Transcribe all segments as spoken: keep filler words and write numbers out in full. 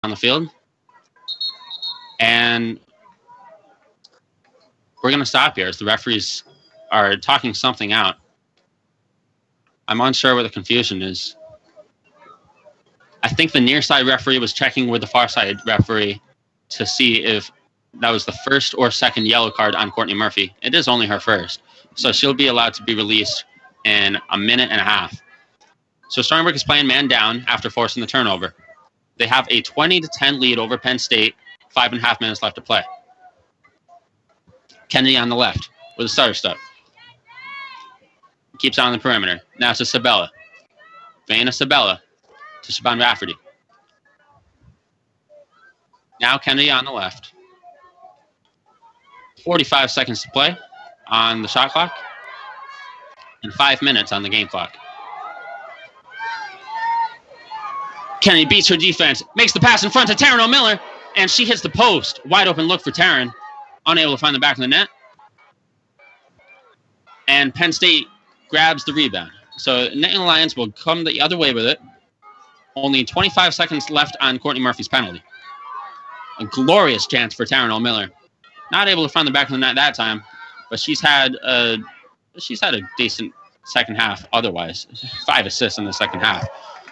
on the field. And we're going to stop here as the referees are talking something out. I'm unsure what the confusion is. I think the near side referee was checking with the far side referee to see if that was the first or second yellow card on Courtney Murphy. It is only her first. So she'll be allowed to be released in a minute and a half. So Stony Brook is playing man down after forcing the turnover. They have a twenty to ten lead over Penn State, five and a half minutes left to play. Kennedy on the left with a stutter step. Keeps on the perimeter. Now to Sabella. Vanna Sabella to Siobhan Rafferty. Now Kennedy on the left. forty-five seconds to play on the shot clock. And five minutes on the game clock. Kennedy beats her defense. Makes the pass in front to Taryn O'Miller. And she hits the post. Wide open look for Taryn. Unable to find the back of the net. And Penn State grabs the rebound. So Nittany Lions will come the other way with it. Only twenty-five seconds left on Courtney Murphy's penalty. A glorious chance for Taryn O'Miller. Not able to find the back of the net that time, but she's had a she's had a decent second half otherwise. Five assists in the second half.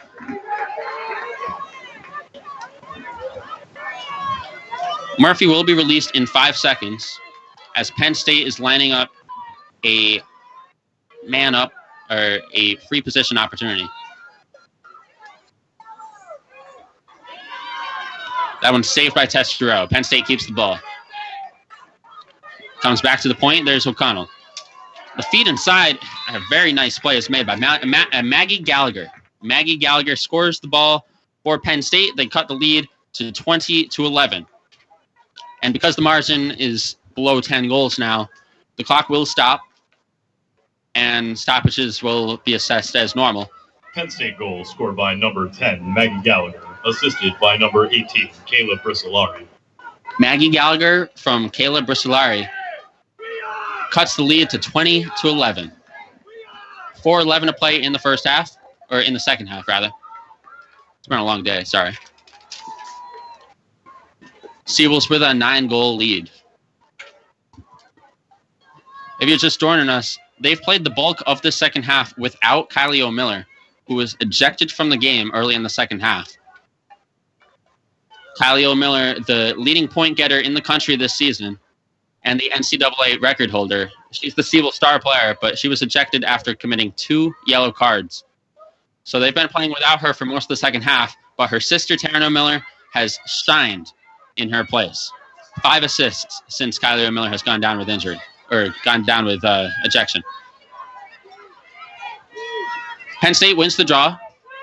Murphy will be released in five seconds as Penn State is lining up a man up or a free position opportunity. That one's saved by Tess Giroux. Penn State keeps the ball. Comes back to the point. There's O'Connell. The feed inside. A very nice play is made by Ma- Ma- uh, Maggie Gallagher. Maggie Gallagher scores the ball for Penn State. They cut the lead to twenty to eleven. And because the margin is below ten goals now, the clock will stop, and stoppages will be assessed as normal. Penn State goal scored by number ten, Maggie Gallagher, assisted by number eighteen, Kayla Bristolari. Maggie Gallagher from Kayla Bristolari cuts the lead to twenty to eleven. four eleven to play in the first half, or in the second half, rather. It's been a long day, sorry. Siebel's with a nine-goal lead. If you're just joining us, they've played the bulk of the second half without Kylie O'Miller, who was ejected from the game early in the second half. Kylie O'Miller, the leading point getter in the country this season, and the N C double A record holder. She's the Siebel star player, but she was ejected after committing two yellow cards. So they've been playing without her for most of the second half, but her sister, Taryn O'Miller, has shined in her place. Five assists since Kylie O'Miller has gone down with injury, or gone down with uh, ejection. Penn State wins the draw,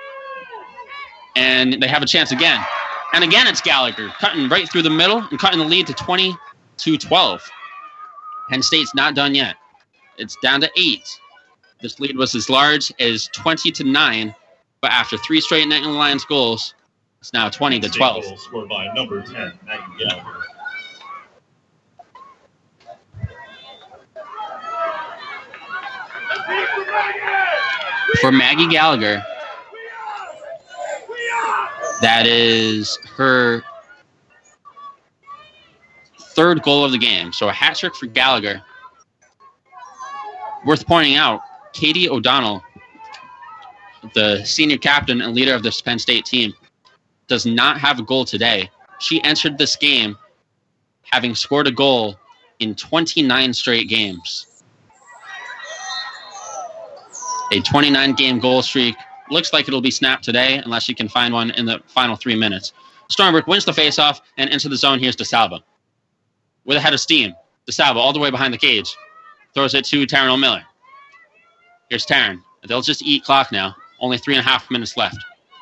and they have a chance again. And again, it's Gallagher, cutting right through the middle and cutting the lead to twenty to twelve. Penn State's not done yet. It's down to eight. This lead was as large as twenty to nine, but after three straight Nittany Lions goals, it's now twenty to twelve. Goal scored by number ten, Maggie Gallagher. For Maggie Gallagher, that is her third goal of the game. So a hat trick for Gallagher. Worth pointing out, Katie O'Donnell, the senior captain and leader of this Penn State team, does not have a goal today. She entered this game having scored a goal in twenty-nine straight games. A twenty-nine game goal streak. Looks like it'll be snapped today unless she can find one in the final three minutes. Stony Brook wins the faceoff, and into the zone. Here's DeSalva. With a head of steam, DeSalva all the way behind the cage. Throws it to Taryn O'Miller. Here's Taryn. They'll just eat clock now. Only three and a half minutes left.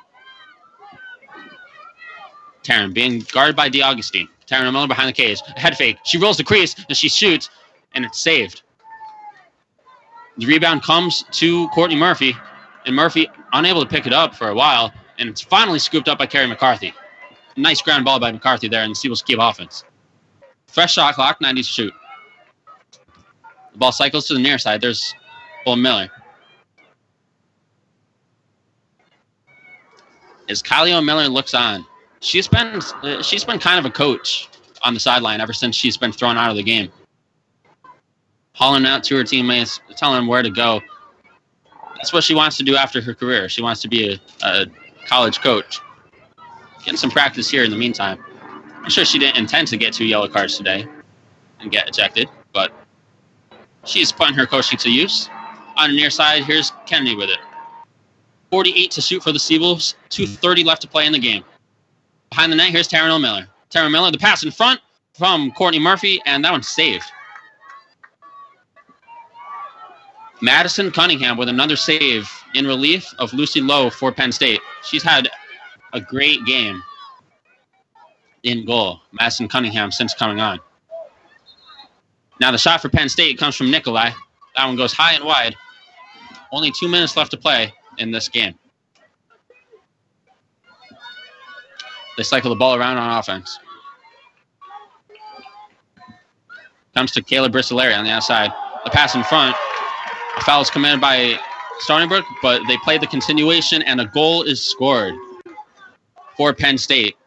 Taryn being guarded by DeAugustine. Taryn O'Miller behind the cage. A head fake. She rolls the crease, and she shoots, and it's saved. The rebound comes to Courtney Murphy, and Murphy unable to pick it up for a while, and it's finally scooped up by Carrie McCarthy. Nice ground ball by McCarthy there in the Siebel Ski offense. Fresh shot clock, ninety to shoot. The ball cycles to the near side. There's O'Miller. As Kylie O'Miller looks on, she's been uh, she's been kind of a coach on the sideline ever since she's been thrown out of the game. Hauling out to her teammates, telling them where to go. That's what she wants to do after her career. She wants to be a, a college coach. Getting some practice here in the meantime. I'm sure she didn't intend to get two yellow cards today and get ejected, but she's putting her coaching to use. On the near side, here's Kennedy with it. forty-eight to shoot for the Seawolves. two thirty left to play in the game. Behind the net, here's Taryn Miller. Taryn Miller, the pass in front from Courtney Murphy, and that one's saved. Madison Cunningham with another save in relief of Lucy Lowe for Penn State. She's had a great game in goal, Madison Cunningham, since coming on. Now the shot for Penn State comes from Nikolai. That one goes high and wide. Only two minutes left to play in this game. They cycle the ball around on offense. Comes to Kayla Bristolari on the outside. The pass in front. A foul is committed by Stony Brook, but they play the continuation, and a goal is scored for Penn State.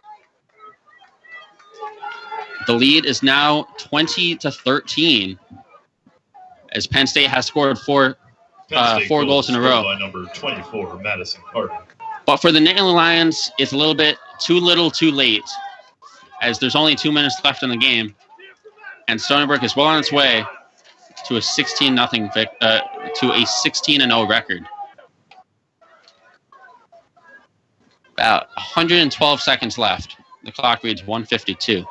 The lead is now twenty to thirteen, as Penn State has scored four uh, four goals in a row. By number twenty-four, Madison Carter. But for the Nittany Lions, it's a little bit too little, too late, as there's only two minutes left in the game, and Stony Brook is well on its way to a sixteen nothing vic- uh, to a sixteen and oh record. About one hundred twelve seconds left. The clock reads one fifty-two.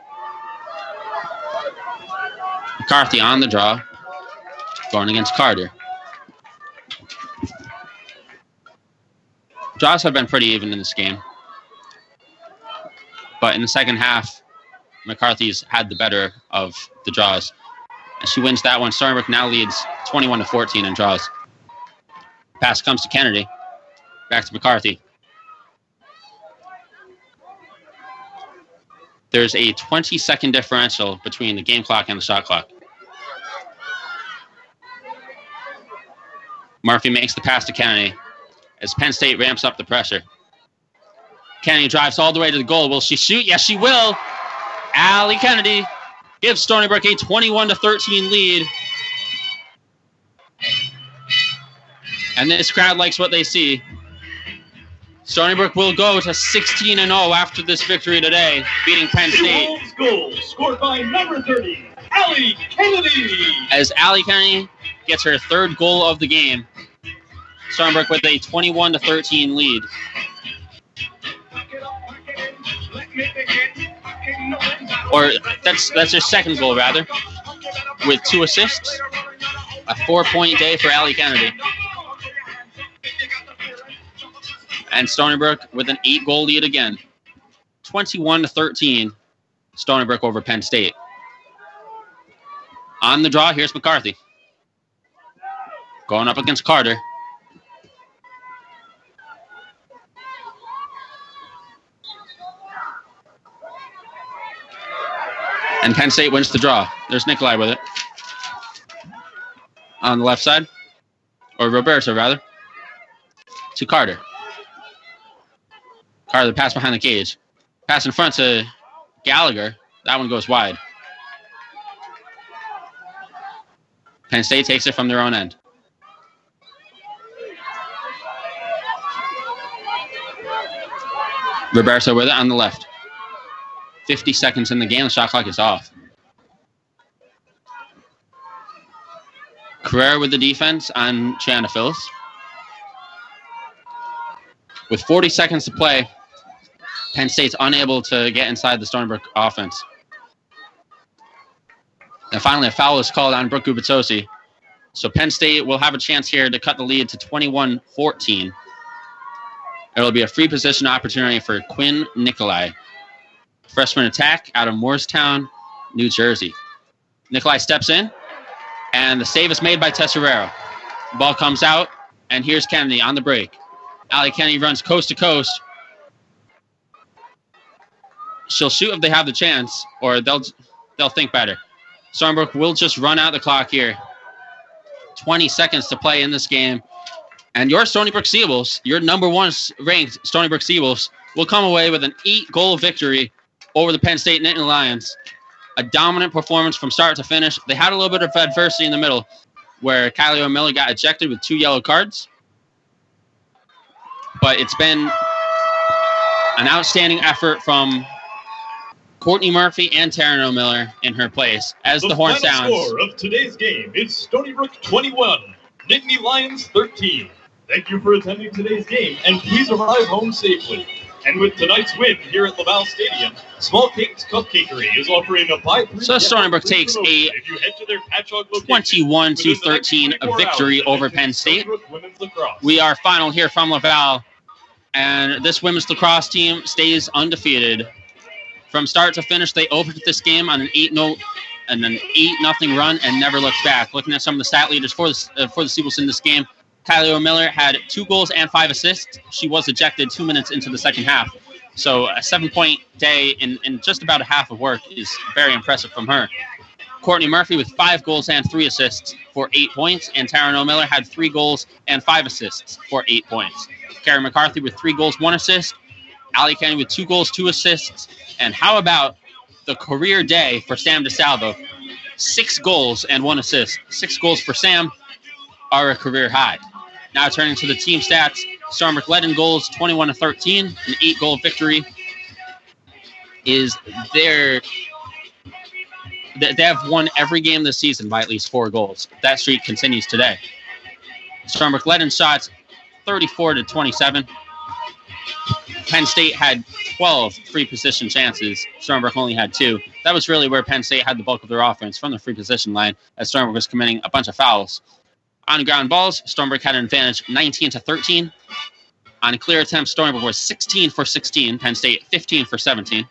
McCarthy on the draw, going against Carter. Draws have been pretty even in this game, but in the second half, McCarthy's had the better of the draws. And she wins that one. Stony Brook now leads twenty-one to fourteen in draws. Pass comes to Kennedy. Back to McCarthy. There's a twenty-second differential between the game clock and the shot clock. Murphy makes the pass to Kennedy as Penn State ramps up the pressure. Kennedy drives all the way to the goal. Will she shoot? Yes, she will. Allie Kennedy gives Stony Brook a twenty-one to thirteen lead. And this crowd likes what they see. Stony Brook will go to sixteen and oh after this victory today, beating Penn State. Goal scored by number thirty, Allie Kennedy. As Allie Kennedy gets her third goal of the game, Stony Brook with a twenty-one to thirteen lead. Or that's that's her second goal, rather, with two assists. A four-point day for Allie Kennedy. And Stony Brook with an eight-goal lead again. twenty-one to thirteen, Stony Brook over Penn State. On the draw, here's McCarthy. Going up against Carter. And Penn State wins the draw. There's Nikolai with it. On the left side. Or Roberto, rather. To Carter. Carter, pass behind the cage. Pass in front to Gallagher. That one goes wide. Penn State takes it from their own end. Roberto with it on the left. fifty seconds in the game. The shot clock is off. Carrera with the defense on Chana Phillips. With forty seconds to play, Penn State's unable to get inside the Stony Brook offense. And finally, a foul is called on Brooke Gubitosi. So Penn State will have a chance here to cut the lead to twenty-one fourteen. It'll be a free position opportunity for Quinn Nikolai. Freshman attack out of Morristown, New Jersey. Nikolai steps in, and the save is made by Tesserero. The ball comes out, and here's Kennedy on the break. Allie Kennedy runs coast to coast. She'll shoot if they have the chance, or they'll they'll think better. Stony Brook will just run out the clock here. twenty seconds to play in this game. And your Stony Brook Seawolves, your number one ranked Stony Brook Seawolves, will come away with an eight-goal victory over the Penn State Nittany Lions. A dominant performance from start to finish. They had a little bit of adversity in the middle where Kylie O'Miller got ejected with two yellow cards. But it's been an outstanding effort from Courtney Murphy and Taryn O'Miller in her place as the, the horn sounds. The final score of today's game is Stony Brook twenty-one, Nittany Lions thirteen. Thank you for attending today's game, and please arrive home safely. And with tonight's win here at Laval Stadium, Small Cakes Cupcakery is offering a buy three. So Stony Brook takes a twenty-one to thirteen victory over Penn State. We are final here from Laval, and this women's lacrosse team stays undefeated. From start to finish, they opened this game on an eight no and an eight nothing run and never looked back. Looking at some of the stat leaders for the uh, for the Seawolves in this game, Kylie O'Miller had two goals and five assists. She was ejected two minutes into the second half. So a seven-point day in, in just about a half of work is very impressive from her. Courtney Murphy with five goals and three assists for eight points, and Taryn O'Miller had three goals and five assists for eight points. Carrie McCarthy with three goals, one assist. Allie Kenny with two goals, two assists. And how about the career day for Sam DeSalvo? Six goals and one assist. Six goals for Sam are a career high. Now turning to the team stats, Stony Brook led in goals twenty-one to thirteen. An eight-goal victory is their... They have won every game this season by at least four goals. That streak continues today. Stony Brook led in shots thirty-four to twenty-seven. Penn State had twelve free position chances. Stony Brook only had two. That was really where Penn State had the bulk of their offense, from the free position line, as Stony Brook was committing a bunch of fouls. On ground balls, Stony Brook had an advantage nineteen to thirteen. On clear attempts, Stony Brook was sixteen for sixteen. Penn State fifteen for seventeen.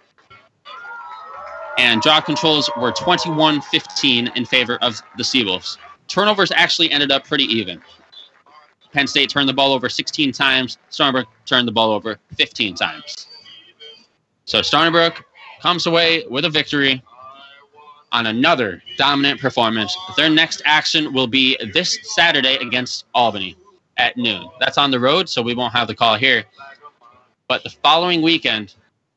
And draw controls were twenty-one fifteen in favor of the Seawolves. Turnovers actually ended up pretty even. Penn State turned the ball over sixteen times. Stony Brook turned the ball over fifteen times. So Stony Brook comes away with a victory on another dominant performance. Their next action will be this Saturday against Albany at noon. That's on the road, so we won't have the call here. But the following weekend,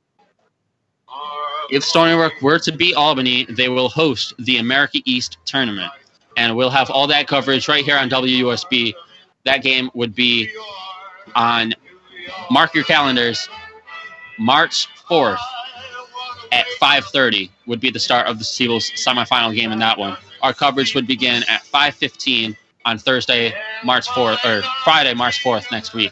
if Stony Brook were to beat Albany, they will host the America East tournament. And we'll have all that coverage right here on W U S B. That game would be on, mark your calendars, March fourth at five thirty would be the start of the Seawolves semifinal game in that one. Our coverage would begin at five fifteen on Thursday, March fourth, or Friday, March fourth next week.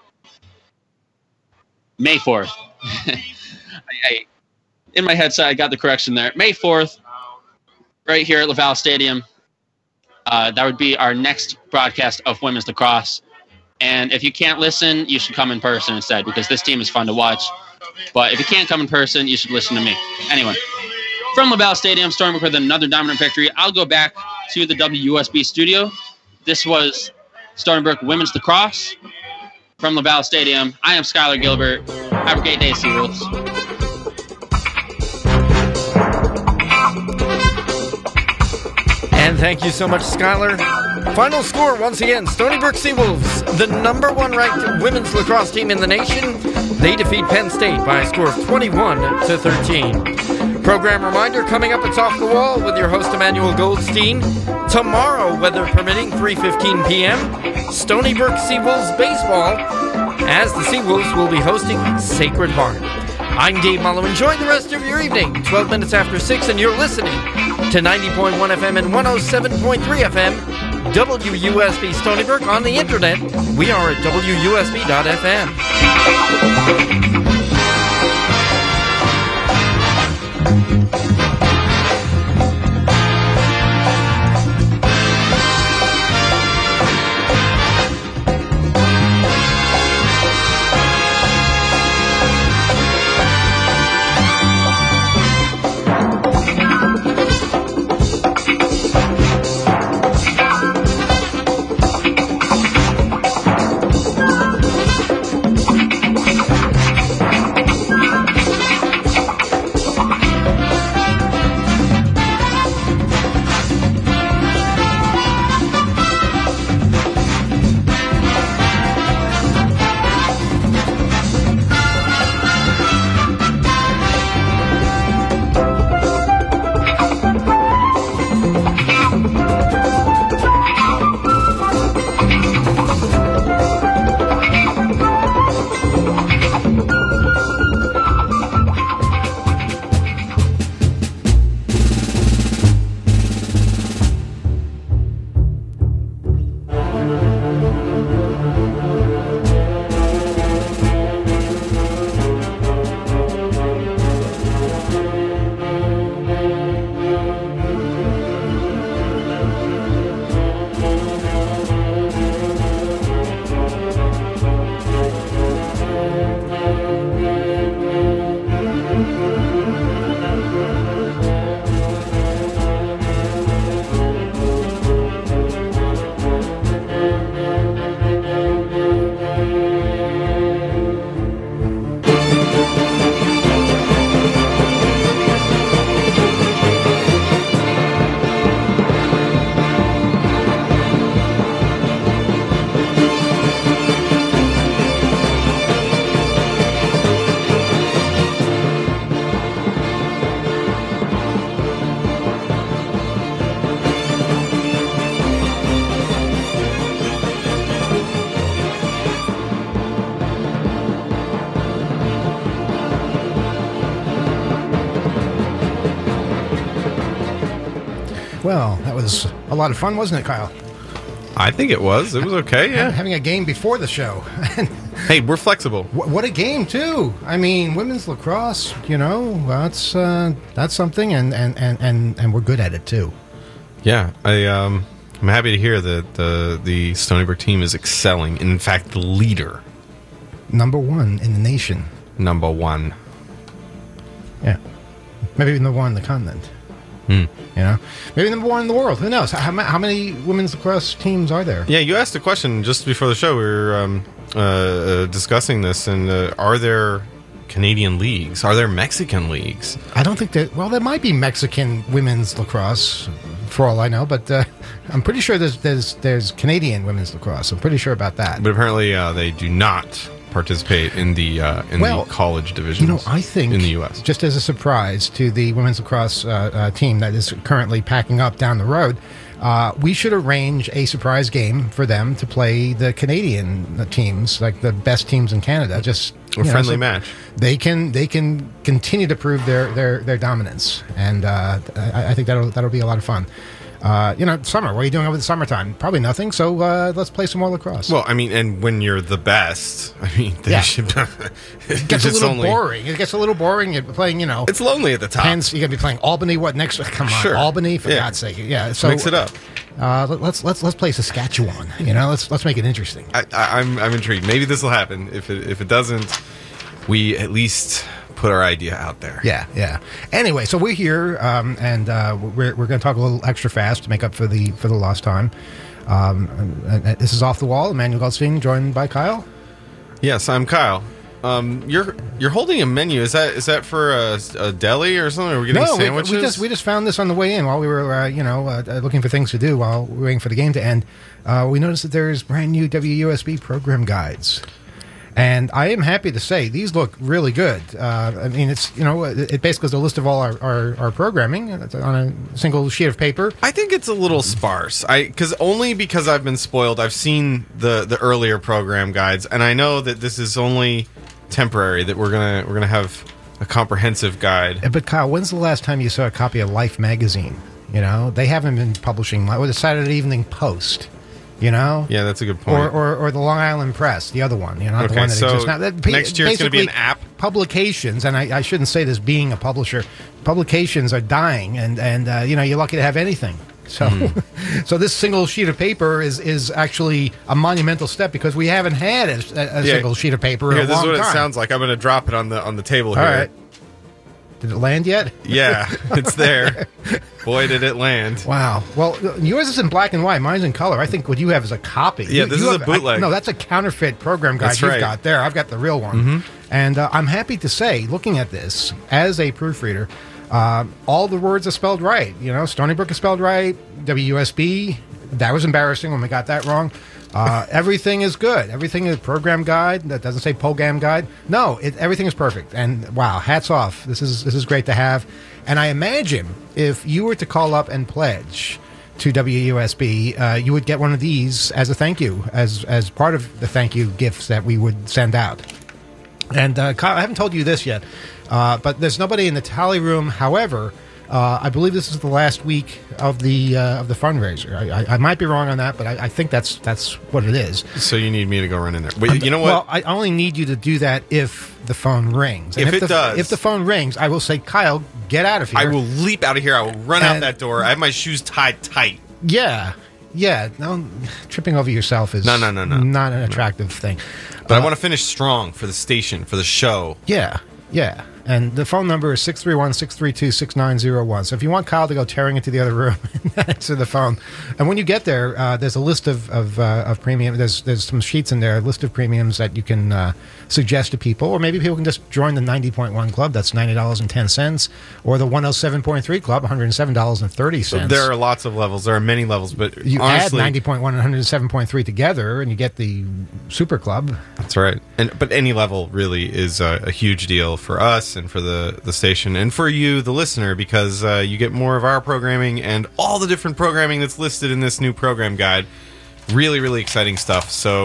May fourth. I, I, in my headset, I got the correction there. May fourth, right here at Laval Stadium. Uh, that would be our next broadcast of women's lacrosse. And if you can't listen, you should come in person instead, because this team is fun to watch. But if you can't come in person, you should listen to me. Anyway, from Laval Stadium, Stony Brook with another dominant victory. I'll go back to the W U S B studio. This was Stony Brook women's lacrosse from Laval Stadium. I am Skylar Gilbert. Have a great day, Seawolves. And thank you so much, Skylar. Final score, once again, Stony Brook Seawolves, the number one ranked women's lacrosse team in the nation. They defeat Penn State by a score of twenty-one to thirteen. Program reminder coming up, it's Off the Wall with your host, Emmanuel Goldstein. Tomorrow, weather permitting, three fifteen p.m., Stony Brook Seawolves baseball, as the Seawolves will be hosting Sacred Heart. I'm Dave Mullo. Enjoy the rest of your evening. twelve minutes after six, and you're listening to ninety point one F M and one oh seven point three F M, W U S B Stony Brook. On the internet, we are at W U S B dot F M. Well, that was a lot of fun, wasn't it, Kyle? I think it was. It was okay, yeah. Having a game before the show. Hey, we're flexible. What a game, too. I mean, women's lacrosse, you know, that's uh, that's something, and, and, and, and, and we're good at it, too. Yeah, I, um, I'm happy to hear that the, the Stony Brook team is excelling. In fact, the leader. Number one in the nation. Number one. Yeah. Maybe even number one in the continent. Hmm. You know, maybe number one in the world. Who knows? How, how many women's lacrosse teams are there? Yeah, you asked a question just before the show. We were um, uh, uh, discussing this, and uh, are there Canadian leagues? Are there Mexican leagues? I don't think that. Well, there might be Mexican women's lacrosse, for all I know, but uh, I'm pretty sure there's there's there's Canadian women's lacrosse. I'm pretty sure about that. But apparently, uh, they do not participate in the uh, in well, the college divisions. You know, I think in the U S just as a surprise to the women's lacrosse uh, uh, team that is currently packing up down the road, uh, we should arrange a surprise game for them to play the Canadian teams, like the best teams in Canada. Just a friendly know, so match. They can they can continue to prove their their, their dominance, and uh, I, I think that'll that'll be a lot of fun. Uh, you know, summer. What are you doing over the summertime? Probably nothing. So uh, let's play some more lacrosse. Well, I mean, and when you're the best, I mean, they yeah. should, it gets a little only, boring. It gets a little boring. You're playing, you know, it's lonely at the top. Hence, you're gonna be playing Albany. What next? Come on, sure. Albany for yeah. God's sake. Yeah. So mix it up. Uh, let's let's let's play Saskatchewan. You know, let's let's make it interesting. I, I, I'm I'm intrigued. Maybe this will happen. If it if it doesn't, we at least put our idea out there. Yeah, yeah. Anyway, so we're here, um, and uh, we're we're going to talk a little extra fast to make up for the for the lost time. Um, and, and this is Off the Wall. Emmanuel Goldstein, joined by Kyle. Yes, I'm Kyle. Um, you're you're holding a menu. Is that is that for a, a deli or something? Are we getting no, sandwiches? We, we just we just found this on the way in while we were uh, you know uh, looking for things to do while we were waiting for the game to end. Uh, we noticed that there's brand new W U S B program guides. And I am happy to say these look really good. Uh, I mean, it's you know, it basically is a list of all our, our, our programming on a single sheet of paper. I think it's a little sparse. I because only because I've been spoiled. I've seen the, the earlier program guides, and I know that this is only temporary. That we're gonna we're gonna have a comprehensive guide. But Kyle, when's the last time you saw a copy of Life magazine? You know, they haven't been publishing. Or the Saturday Evening Post. You know? Yeah, that's a good point. Or, or, or the Long Island Press, the other one. You know, okay, the one that so exists now. That, next year it's going to be an app? Publications, and I, I shouldn't say this being a publisher, publications are dying, and, and uh, you know, you're lucky to have anything. So mm. so this single sheet of paper is, is actually a monumental step because we haven't had a, a yeah. single sheet of paper in here, a long time. This is what it sounds like. I'm going to drop it on the on the table here. All right. Did it land yet? Yeah, it's there. Boy, did it land. Wow. Well, yours is in black and white. Mine's in color. I think what you have is a copy. Yeah, you, this you is have, a bootleg. I, no, that's a counterfeit program guide that's you've right. got there. I've got the real one. Mm-hmm. And uh, I'm happy to say, looking at this, as a proofreader, uh, all the words are spelled right. You know, Stony Brook is spelled right. W U S B, that was embarrassing when we got that wrong. Uh, everything is good. Everything is program guide. That doesn't say program guide. No, it, everything is perfect. And wow, hats off. This is this is great to have. And I imagine if you were to call up and pledge to W U S B, uh, you would get one of these as a thank you, as as part of the thank you gifts that we would send out. And uh, Kyle, I haven't told you this yet, uh, but there's nobody in the tally room. However, Uh, I believe this is the last week of the uh, of the fundraiser. I, I, I might be wrong on that, but I, I think that's that's what it is. So you need me to go run in there. Wait, you know what? Well, I only need you to do that if the phone rings. And if, if it the, does, if the phone rings, I will say, Kyle, get out of here. I will leap out of here. I will run and, out that door. I have my shoes tied tight. Yeah, yeah. No, tripping over yourself is no, no, no, no. not an attractive no. thing. But uh, I want to finish strong for the station, for the show. Yeah, yeah. And the phone number is six three one, six three two, six nine zero one. So if you want Kyle to go tearing into the other room and answer the phone. And when you get there, uh, there's a list of of, uh, of premium. There's there's some sheets in there, a list of premiums that you can uh, suggest to people. Or maybe people can just join the ninety point one club. That's ninety dollars and ten cents. Or the one oh seven point three club, one hundred seven dollars and thirty cents. There are lots of levels. There are many levels. But you honestly, add ninety point one and one hundred seven point three together, and you get the super club. That's right. And But any level really is a, a huge deal for us and for the, the station and for you, the listener, because uh, you get more of our programming and all the different programming that's listed in this new program guide. Really, really exciting stuff. So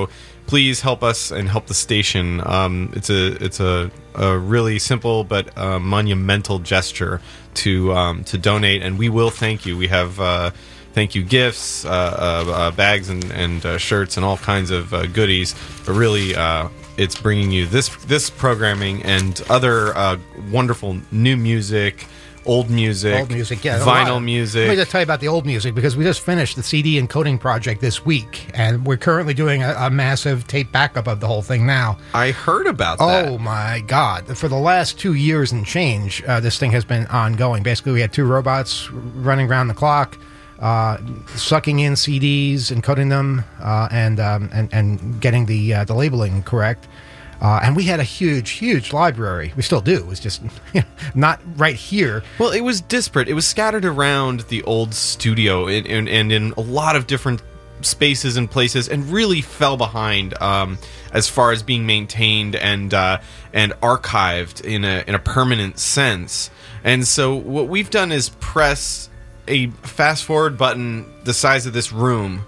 please help us and help the station. Um, it's a it's a, a really simple but uh, monumental gesture to um, to donate, and we will thank you. We have uh, thank you gifts, uh, uh, uh, bags, and and uh, shirts, and all kinds of uh, goodies. But really, uh, it's bringing you this this programming and other uh, wonderful new music. Old music, old music, yeah, vinyl music. Let me just tell you about the old music, because we just finished the C D encoding project this week, and we're currently doing a, a massive tape backup of the whole thing now. I heard about that. Oh my God. For the last two years and change, uh, this thing has been ongoing. Basically, we had two robots running around the clock, uh, sucking in C Ds, encoding them, uh, and, um, and and getting the, uh, the labeling correct. Uh, and we had a huge, huge library. We still do. It was just you know, not right here. Well, it was disparate. It was scattered around the old studio and, and, and in a lot of different spaces and places, and really fell behind um, as far as being maintained and uh, and archived in a in a permanent sense. And so what we've done is press a fast forward button the size of this room,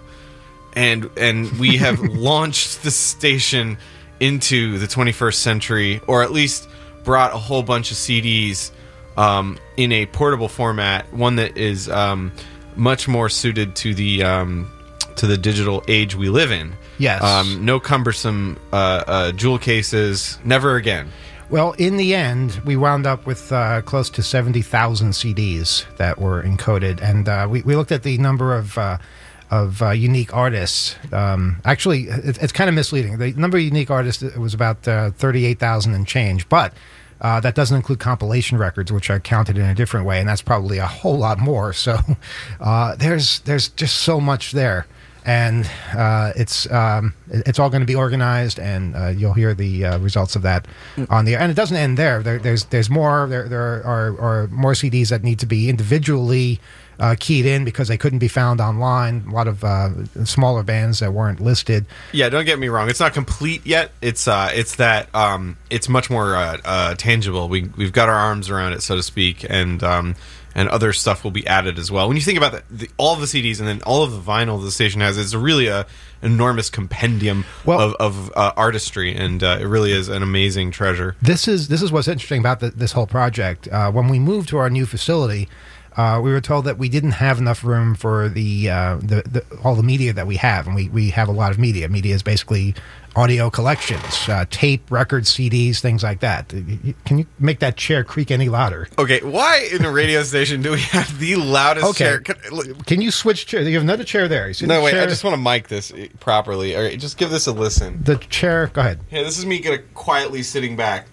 and and we have launched the station into the twenty-first century, or at least brought a whole bunch of C Ds um, in a portable format, one that is um, much more suited to the um, to the digital age we live in. Yes. Um, no cumbersome uh, uh, jewel cases. Never again. Well, in the end, we wound up with uh, close to seventy thousand C Ds that were encoded, and uh, we, we looked at the number of uh, of uh, unique artists. Um, actually, it, it's kind of misleading. The number of unique artists was about uh, thirty-eight thousand and change, but uh, that doesn't include compilation records, which are counted in a different way, and that's probably a whole lot more. So uh, there's there's just so much there, and uh, it's um, it's all going to be organized, and uh, you'll hear the uh, results of that on the air. And it doesn't end there. there there's there's more. There there are, are more C Ds that need to be individually Uh, keyed in because they couldn't be found online. A lot of uh, smaller bands that weren't listed. Yeah, don't get me wrong. It's not complete yet. It's uh, it's that um, it's much more uh, uh, tangible. We we've got our arms around it, so to speak, and um, and other stuff will be added as well. When you think about the, the, all of the C Ds and then all of the vinyl the station has, it's really a enormous compendium well, of, of uh, artistry, and uh, it really is an amazing treasure. This is this is what's interesting about the, this whole project. Uh, when we moved to our new facility, Uh, we were told that we didn't have enough room for the, uh, the, the all the media that we have, and we, we have a lot of media. Media is basically audio collections, uh, tape, records, C Ds, things like that. Can you make that chair creak any louder? Okay, why in a radio station do we have the loudest okay. chair? Can, Can you switch chair? You have another chair there. You see no, the wait, chair? I just want to mic this properly. All right, just give this a listen. The chair, go ahead. Yeah, this is me gonna quietly sitting back.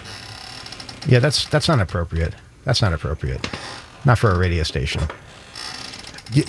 Yeah, that's that's not appropriate. That's not appropriate. Not for a radio station. You,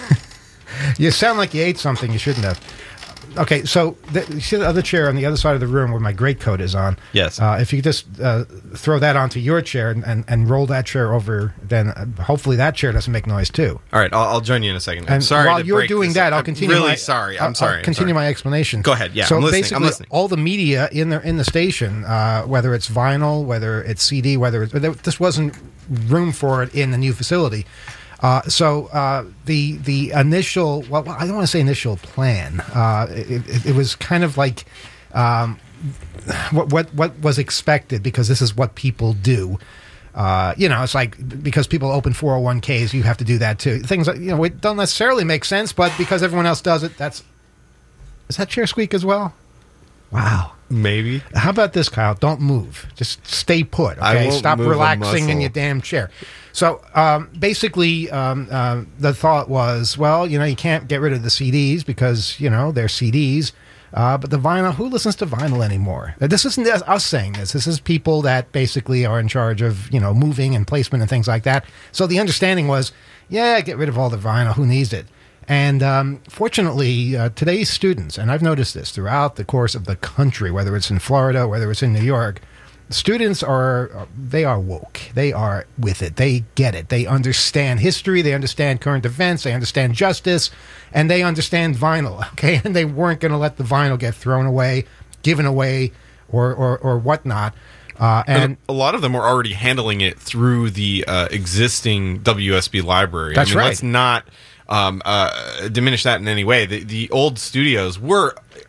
you sound like you ate something you shouldn't have. Okay, so the, you see the other chair on the other side of the room where my greatcoat is on? Yes. Uh, if you could just uh, throw that onto your chair and, and, and roll that chair over, then uh, hopefully that chair doesn't make noise too. All right, I'll, I'll join you in a second. I'm and sorry. while to you're break doing this that, up. I'll continue. I'm really my, sorry. I'm I'll, sorry. I'll continue I'm sorry. my explanation. Go ahead. Yeah. So I'm listening. basically, I'm listening. all the media in the in the station, uh, whether it's vinyl, whether it's C D, whether it's, this wasn't room for it in the new facility. Uh, so uh, the the initial, well, I don't want to say initial plan. Uh, it, it, it was kind of like um, what what what was expected, because this is what people do. Uh, you know, it's like because people open four oh one k's, you have to do that too. Things like, you know, it don't necessarily make sense, but because everyone else does it, that's. Does that chair squeak as well? Wow. Maybe. How about this, Kyle? Don't move. Just stay put. I Okay, won't stop move a relaxing in muscle. your damn chair. So um, basically, um, uh, the thought was, well, you know, you can't get rid of the C Ds because you know they're C Ds. Uh, but the vinyl, who listens to vinyl anymore? This isn't us saying this. This is people that basically are in charge of, you know, moving and placement and things like that. So the understanding was, yeah, get rid of all the vinyl. Who needs it? And um, fortunately, uh, today's students, and I've noticed this throughout the course of the country, whether it's in Florida, whether it's in New York, students are, they are woke. They are with it. They get it. They understand history. They understand current events. They understand justice. And they understand vinyl, okay? And they weren't going to let the vinyl get thrown away, given away, or, or, or whatnot. Uh, and, and a lot of them were already handling it through the uh, existing W S B library. That's I mean, right. Let's not um, uh, diminish that in any way. The, the old studios were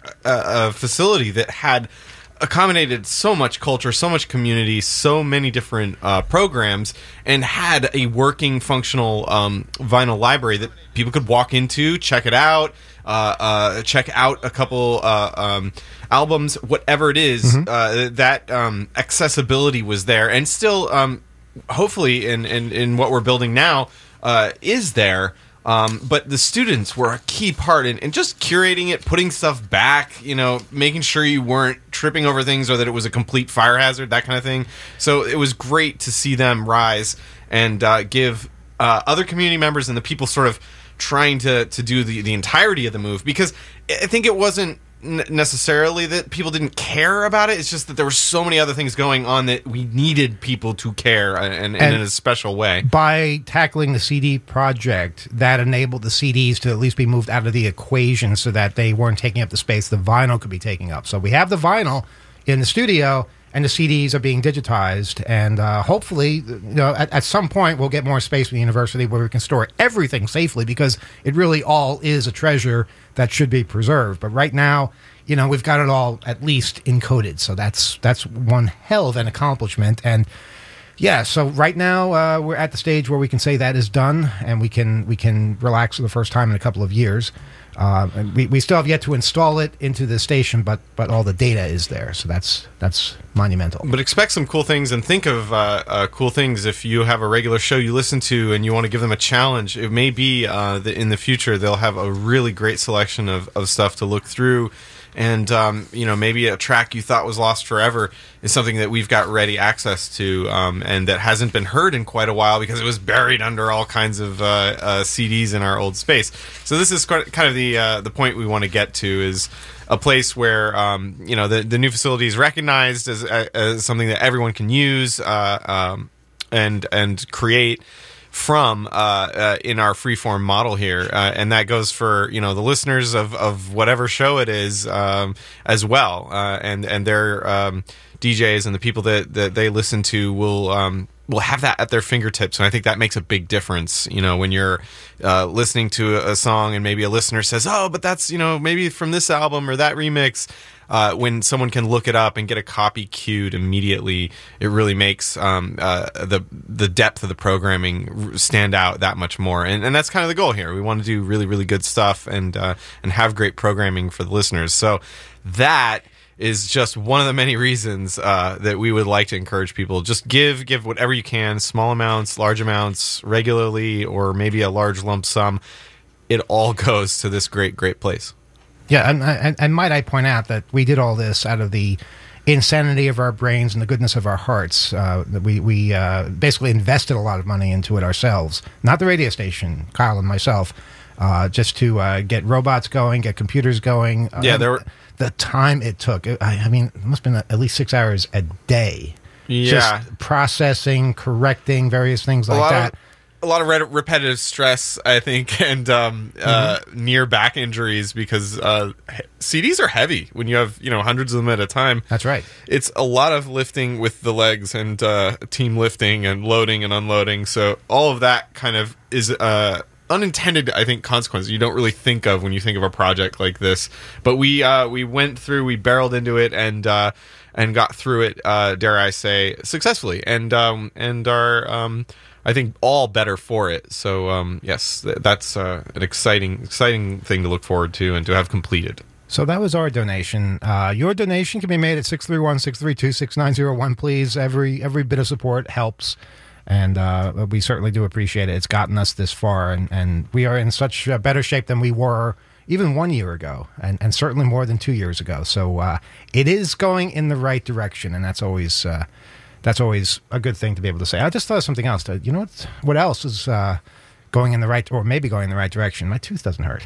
a, a facility that had accommodated so much culture, so much community, so many different uh, programs, and had a working, functional um, vinyl library that people could walk into, check it out, uh, uh, check out a couple uh, um, albums, whatever it is. Mm-hmm. Uh, that um, accessibility was there, and still, um, hopefully, in, in, in what we're building now, uh, is there. Um, but the students were a key part in, in just curating it, putting stuff back, you know, making sure you weren't tripping over things or that it was a complete fire hazard, that kind of thing. So it was great to see them rise and uh, give uh, other community members and the people sort of trying to, to do the, the entirety of the move, because I think it wasn't necessarily that people didn't care about it. It's just that there were so many other things going on that we needed people to care and, and, and in a special way. By tackling the C D project, that enabled the C Ds to at least be moved out of the equation so that they weren't taking up the space the vinyl could be taking up. So we have the vinyl in the studio, and the C Ds are being digitized, and uh, hopefully, you know, at, at some point we'll get more space in the university where we can store everything safely, because it really all is a treasure that should be preserved. But right now, you know, we've got it all at least encoded, so that's that's one hell of an accomplishment. And yeah, so right now uh, we're at the stage where we can say that is done, and we can we can relax for the first time in a couple of years. Uh, and we, we still have yet to install it into the station, but but all the data is there, so that's that's monumental. But expect some cool things, and think of uh, uh, cool things if you have a regular show you listen to and you want to give them a challenge. It may be uh, that in the future they'll have a really great selection of, of stuff to look through. And, um, you know, maybe a track you thought was lost forever is something that we've got ready access to, um, and that hasn't been heard in quite a while because it was buried under all kinds of uh, uh, C Ds in our old space. So this is kind of the uh, the point we want to get to, is a place where, um, you know, the, the new facility is recognized as, as something that everyone can use uh, um, and and create from uh, uh, in our freeform model here, uh, and that goes for, you know, the listeners of, of whatever show it is um, as well, uh, and and their um, D Js and the people that, that they listen to will um, will have that at their fingertips, and I think that makes a big difference. You know, when you're uh, listening to a, a song and maybe a listener says, "Oh, but that's, you know, maybe from this album or that remix." Uh, when someone can look it up and get a copy queued immediately, it really makes um, uh, the the depth of the programming stand out that much more. And, and that's kind of the goal here. We want to do really, really good stuff and uh, and have great programming for the listeners. So that is just one of the many reasons uh, that we would like to encourage people. Just give give whatever you can, small amounts, large amounts, regularly, or maybe a large lump sum. It all goes to this great, great place. Yeah, and, and, and might I point out that we did all this out of the insanity of our brains and the goodness of our hearts. Uh, that we we uh, basically invested a lot of money into it ourselves, not the radio station, Kyle and myself, uh, just to uh, get robots going, get computers going. Yeah, there were... The time it took, I, I mean, it must have been at least six hours a day. Yeah. Just processing, correcting, various things like that. Of- A lot of re- repetitive stress, I think, and um, mm-hmm. uh, near back injuries, because uh, C Ds are heavy when you have, you know, hundreds of them at a time. That's right. It's a lot of lifting with the legs and uh, team lifting and loading and unloading. So all of that kind of is uh, unintended, I think, consequences you don't really think of when you think of a project like this. But we uh, we went through, we barreled into it, and uh, and got through it. Uh, dare I say, successfully, and um, and our. Um, I think all better for it. So um, yes, th- that's uh, an exciting, exciting thing to look forward to and to have completed. So that was our donation. Uh, your donation can be made at six three one, six three two, six nine zero one, please. Every every bit of support helps, and uh, we certainly do appreciate it. It's gotten us this far, and, and we are in such uh, better shape than we were even one year ago, and, and certainly more than two years ago. So uh, it is going in the right direction, and that's always... Uh, That's always a good thing to be able to say. I just thought of something else. To, you know what? What else is uh, going in the right, or maybe going in the right direction? My tooth doesn't hurt.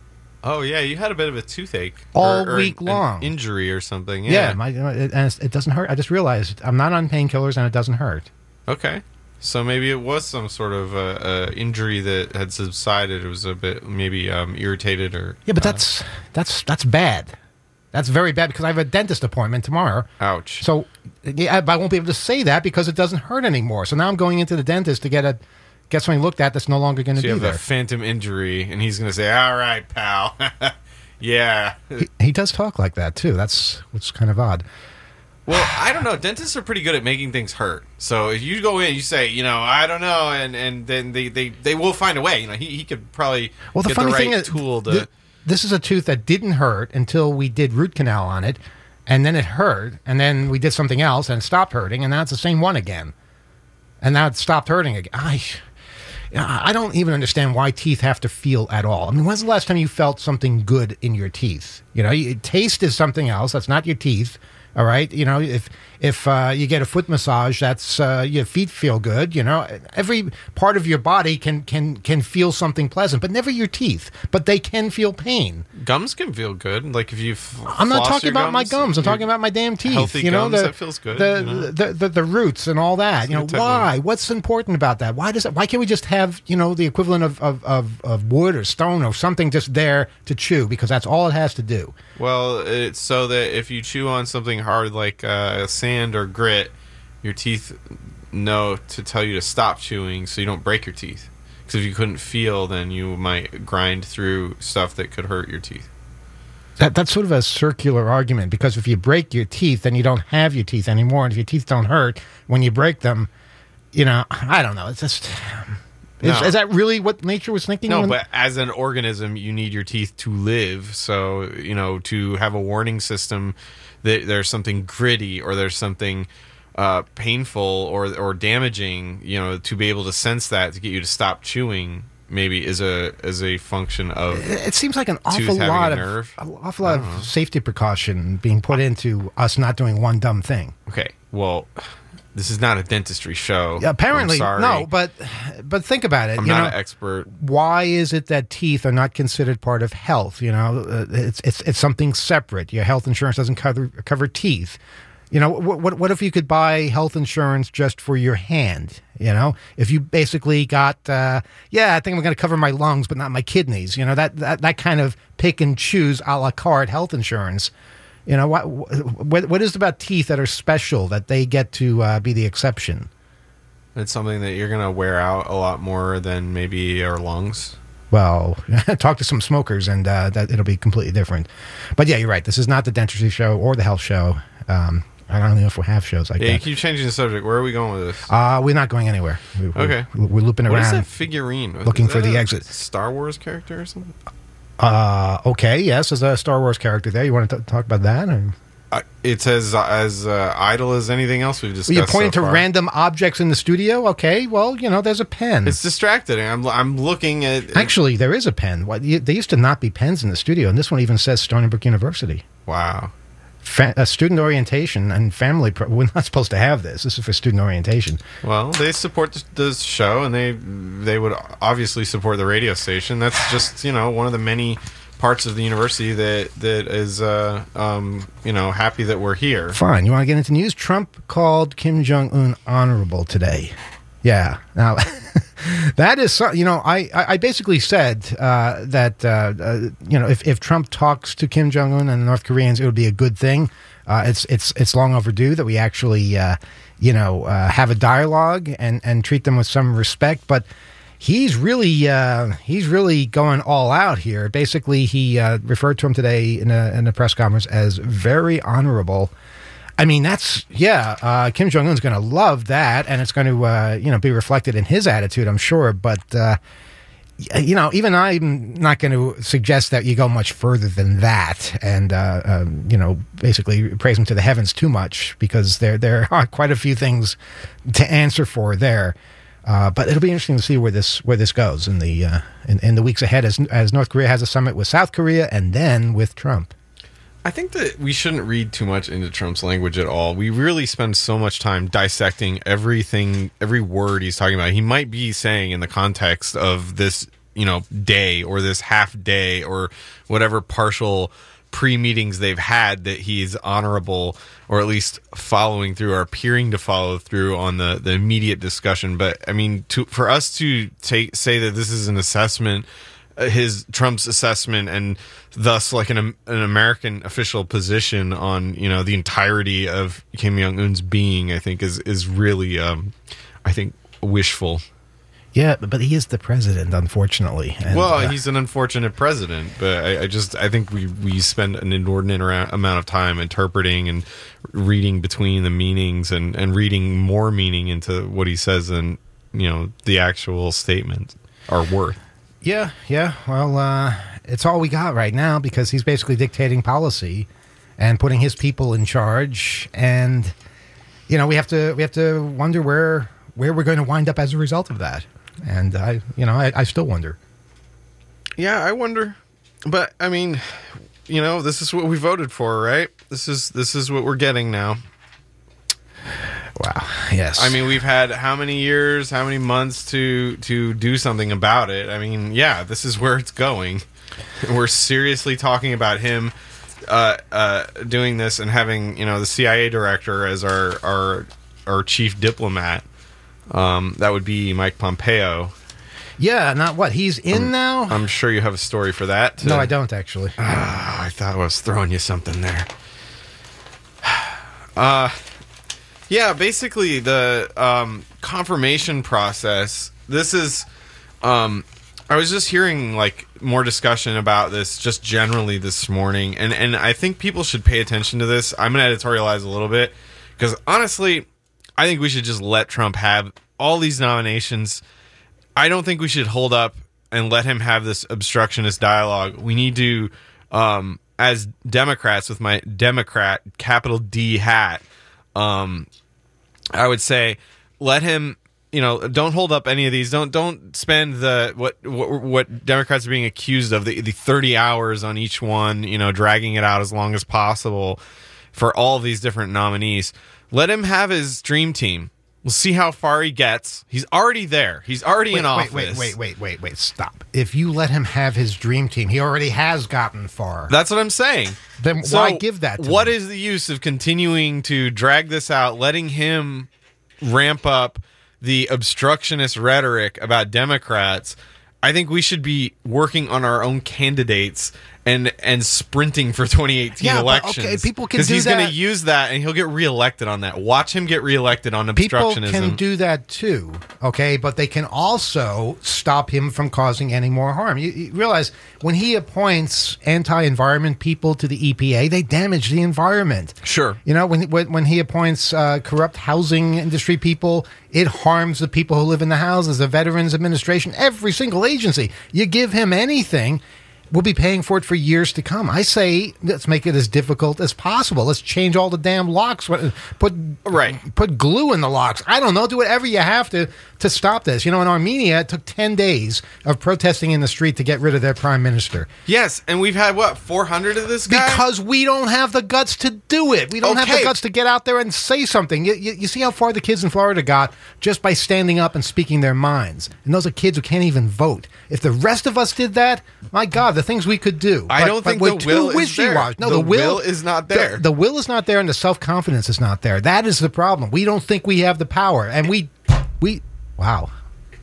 Oh yeah, you had a bit of a toothache all or, or week an, long, an injury or something. Yeah, yeah my, it, and it doesn't hurt. I just realized I'm not on painkillers, and it doesn't hurt. Okay, so maybe it was some sort of uh, uh, injury that had subsided. It was a bit maybe um, irritated or yeah, but uh, that's that's that's bad. That's very bad, because I have a dentist appointment tomorrow. Ouch. So yeah, I won't be able to say that because it doesn't hurt anymore. So now I'm going into the dentist to get a get something looked at that's no longer going to so you be have there. a phantom injury, and he's going to say, "All right, pal, Yeah. He, he does talk like that too. That's what's kind of odd. Well, I don't know. Dentists are pretty good at making things hurt. So if you go in, you say, you know, I don't know, and, and then they, they, they will find a way. You know, he, he could probably well, the get funny the right thing is, tool to. th- this is a tooth that didn't hurt until we did root canal on it, and then it hurt, and then we did something else and it stopped hurting, and now it's the same one again, and now it stopped hurting again. I, I don't even understand why teeth have to feel at all. I mean, when's the last time you felt something good in your teeth? You know, you, taste is something else. That's not your teeth. All right, you know, if if uh, you get a foot massage, that's uh, your feet feel good. You know, every part of your body can can can feel something pleasant, but never your teeth. But they can feel pain. Gums can feel good, like if you. F- I'm not floss talking your about gums, my gums. I'm talking about my damn teeth. Healthy you know, gums, the, that feels good. The, you know? the, the, the the roots and all that. It's you know, why? What's important about that? Why does it? Why can't we just have you know the equivalent of, of, of, of wood or stone or something just there to chew, because that's all it has to do. Well, it's so that if you chew on something hard like uh, sand or grit, your teeth know to tell you to stop chewing so you don't break your teeth. Because if you couldn't feel, then you might grind through stuff that could hurt your teeth. That That's sort of a circular argument, because if you break your teeth, then you don't have your teeth anymore. And if your teeth don't hurt, when you break them, you know, I don't know. It's just... Is, No. is that really what nature was thinking? No, when- but as an organism, you need your teeth to live. So, you know, to have a warning system that there's something gritty or there's something uh, painful or or damaging, you know, to be able to sense that to get you to stop chewing, maybe is a is a function of. It seems like an tooth awful having a lot of nerve. an awful lot of safety precaution being put into us not doing one dumb thing. Okay, well, this is not a dentistry show. Yeah, apparently, I'm sorry. no. But but think about it. I'm you not know, an expert. why is it that teeth are not considered part of health? You know, uh, it's it's it's something separate. Your health insurance doesn't cover cover teeth. You know, what, what what if you could buy health insurance just for your hand? You know, if you basically got, uh, yeah, I think I'm going to cover my lungs, but not my kidneys. You know, that, that that kind of pick and choose a la carte health insurance. You know, what what what is it about teeth that are special that they get to uh, be the exception? It's something that you're going to wear out a lot more than maybe your lungs. Well, talk to some smokers, and uh, that it'll be completely different. But yeah, you're right. This is not the dentistry show or the health show. Um, I don't know if we have shows like Yeah, you that. keep changing the subject. Where are we going with this? Uh, we're not going anywhere. We, we're- Okay. We're, we're looping What is around. that figurine? looking Is for that the a exit. Star Wars character or something? Uh, okay, yes, there's a Star Wars character there. You want to t- talk about that? Or? Uh, it's as as uh, idle as anything else we've discussed. Well, you're pointing so to far. random objects in the studio? Okay, well, you know, there's a pen. It's distracting. I'm I'm looking at. Actually, there is a pen. What, you, there used to not be pens in the studio, and this one even says Stony Brook University. Wow. Fa- uh, student orientation and family. Pro- we're not supposed to have this. This is for student orientation. Well, they support the, the show, and they they would obviously support the radio station. That's just you know one of the many parts of the university that that is uh, um, you know happy that we're here. Fine. You want to get into news? Trump called Kim Jong Un honorable today. Yeah. Now, that is so, you know I I basically said uh, that uh, uh, you know if, if Trump talks to Kim Jong Un and the North Koreans, it would be a good thing. Uh, it's it's it's long overdue that we actually uh, you know uh, have a dialogue and and treat them with some respect, but. He's really uh, he's really going all out here. Basically, he uh, referred to him today in a in a press conference as very honorable. I mean, that's yeah. Uh, Kim Jong Un's going to love that, and it's going to uh, you know be reflected in his attitude, I'm sure. But uh, you know, even I'm not going to suggest that you go much further than that, and uh, um, you know, basically praise him to the heavens too much, because there there are quite a few things to answer for there. Uh, but it'll be interesting to see where this where this goes in the uh, in, in the weeks ahead, as as North Korea has a summit with South Korea and then with Trump. I think that we shouldn't read too much into Trump's language at all. We really spend so much time dissecting everything, every word he's talking about. He might be saying in the context of this, you know, day or this half day or whatever partial pre-meetings they've had that he's honorable or at least following through or appearing to follow through on the, the immediate discussion. But I mean, to, for us to take, say that this is an assessment, uh, his Trump's assessment, and thus like an, an American official position on, you know, the entirety of Kim Jong-un's being, I think is, is really, um, I think wishful. Yeah, but, but he is the president, unfortunately. And, well, uh, he's an unfortunate president, but I, I just I think we, we spend an inordinate ara- amount of time interpreting and reading between the meanings and, and reading more meaning into what he says than, you know, the actual statement are worth. Yeah, yeah. Well, uh, it's all we got right now because he's basically dictating policy and putting his people in charge, and you know we have to we have to wonder where where we're going to wind up as a result of that. And I, you know, I, I still wonder. Yeah, I wonder. But I mean, you know, this is what we voted for, right? This is this is what we're getting now. Wow. Yes. I mean, we've had how many years, how many months to to do something about it? I mean, yeah, this is where it's going. We're seriously talking about him uh, uh, doing this and having, you know, the C I A director as our our our chief diplomat. Um, that would be Mike Pompeo. Yeah, not what he's in I'm, now. I'm sure you have a story for that. To, no, I don't actually. Ah, I thought I was throwing you something there. Uh, yeah, basically the um, confirmation process. This is. Um, I was just hearing like more discussion about this just generally this morning, and and I think people should pay attention to this. I'm gonna editorialize a little bit because honestly, I think we should just let Trump have all these nominations. I don't think we should hold up and let him have this obstructionist dialogue. We need to, um, as Democrats, with my Democrat capital D hat, um, I would say let him. You know, don't hold up any of these. Don't don't spend the what what, what Democrats are being accused of the the thirty hours on each one. You know, dragging it out as long as possible for all these different nominees. Let him have his dream team. We'll see how far he gets. He's already there. He's already wait, in wait, office. Wait, wait, wait, wait, wait. Stop. If you let him have his dream team, he already has gotten far. That's what I'm saying. Then So why give that to what him? is the use of continuing to drag this out, letting him ramp up the obstructionist rhetoric about Democrats? I think we should be working on our own candidates and and sprinting for twenty eighteen Yeah, but, elections. okay, people can because do he's going that. to use that and he'll get reelected on that. Watch him get reelected on People obstructionism. can do that too, okay? But they can also stop him from causing any more harm. You, you realize when he appoints anti-environment people to the E P A, they damage the environment. Sure. You know, when when, when he appoints uh, corrupt housing industry people, it harms the people who live in the houses, the Veterans Administration, every single agency. You give him anything, we'll be paying for it for years to come. I say let's make it as difficult as possible. Let's change all the damn locks. Put Right. Put glue in the locks. I don't know. Do whatever you have to to stop this. You know, in Armenia, it took ten days of protesting in the street to get rid of their prime minister. Yes, and we've had, what, four hundred of this guy? Because we don't have the guts to do it. We don't have Okay. the guts to get out there and say something. You, you, you see how far the kids in Florida got just by standing up and speaking their minds. And those are kids who can't even vote. If the rest of us did that, my God, the things we could do. I But- don't but think we're the too will is wishy-washy. there. No, The the, will, will is not there. The, the will is not there, and the self-confidence is not there. That is the problem. We don't think we have the power. And we, we, wow.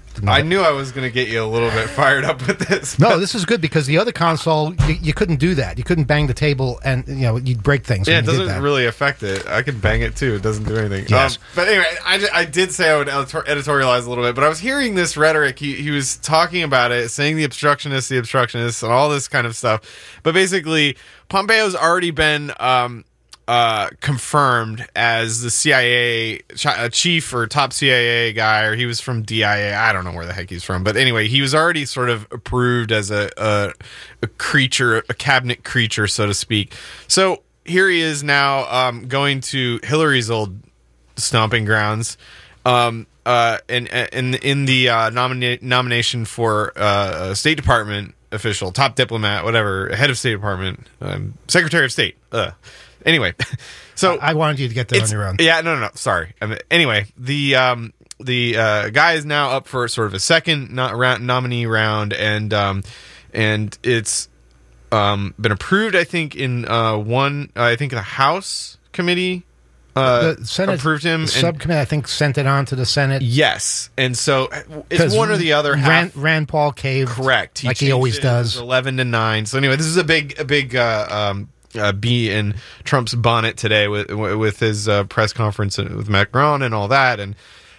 I knew I was going to get you a little bit fired up with this. No, this is good because the other console, you, you couldn't do that. You couldn't bang the table and, you know, you'd break things. Yeah, when it you did doesn't that. really affect it. I could bang it too. It doesn't do anything. Yes. Um, but anyway, I, ju- I did say I would editor- editorialize a little bit, but I was hearing this rhetoric. He, he was talking about it, saying the obstructionists, the obstructionists, and all this kind of stuff. But basically, Pompeo's already been um, uh, confirmed as the C I A chi- chief or top C I A guy, or he was from D I A. I don't know where the heck he's from. But anyway, he was already sort of approved as a, a, a creature, a cabinet creature, so to speak. So here he is now um, going to Hillary's old stomping grounds. Um, uh, and, and in the uh, nomina- nomination for uh, a State Department official, top diplomat, whatever, head of State Department, um, Secretary of State. Ugh. Anyway, so I wanted you to get there on it's- your own. Yeah, no, no, no. Sorry. I mean, anyway, the um, the uh, guy is now up for sort of a second no- round, nominee round, and um, and it's um, been approved. I think in uh, one. Uh, I think the House committee uh, the Senate approved him. The and- subcommittee, I think, sent it on to the Senate. yes, and so it's 'Cause one or the other. Half, Rand, Rand Paul caved. correct, like he changed always it. It was does. Eleven to nine. So anyway, this is a big, a big. Uh, um, Uh, bee in Trump's bonnet today with with his uh, press conference with Macron and all that, and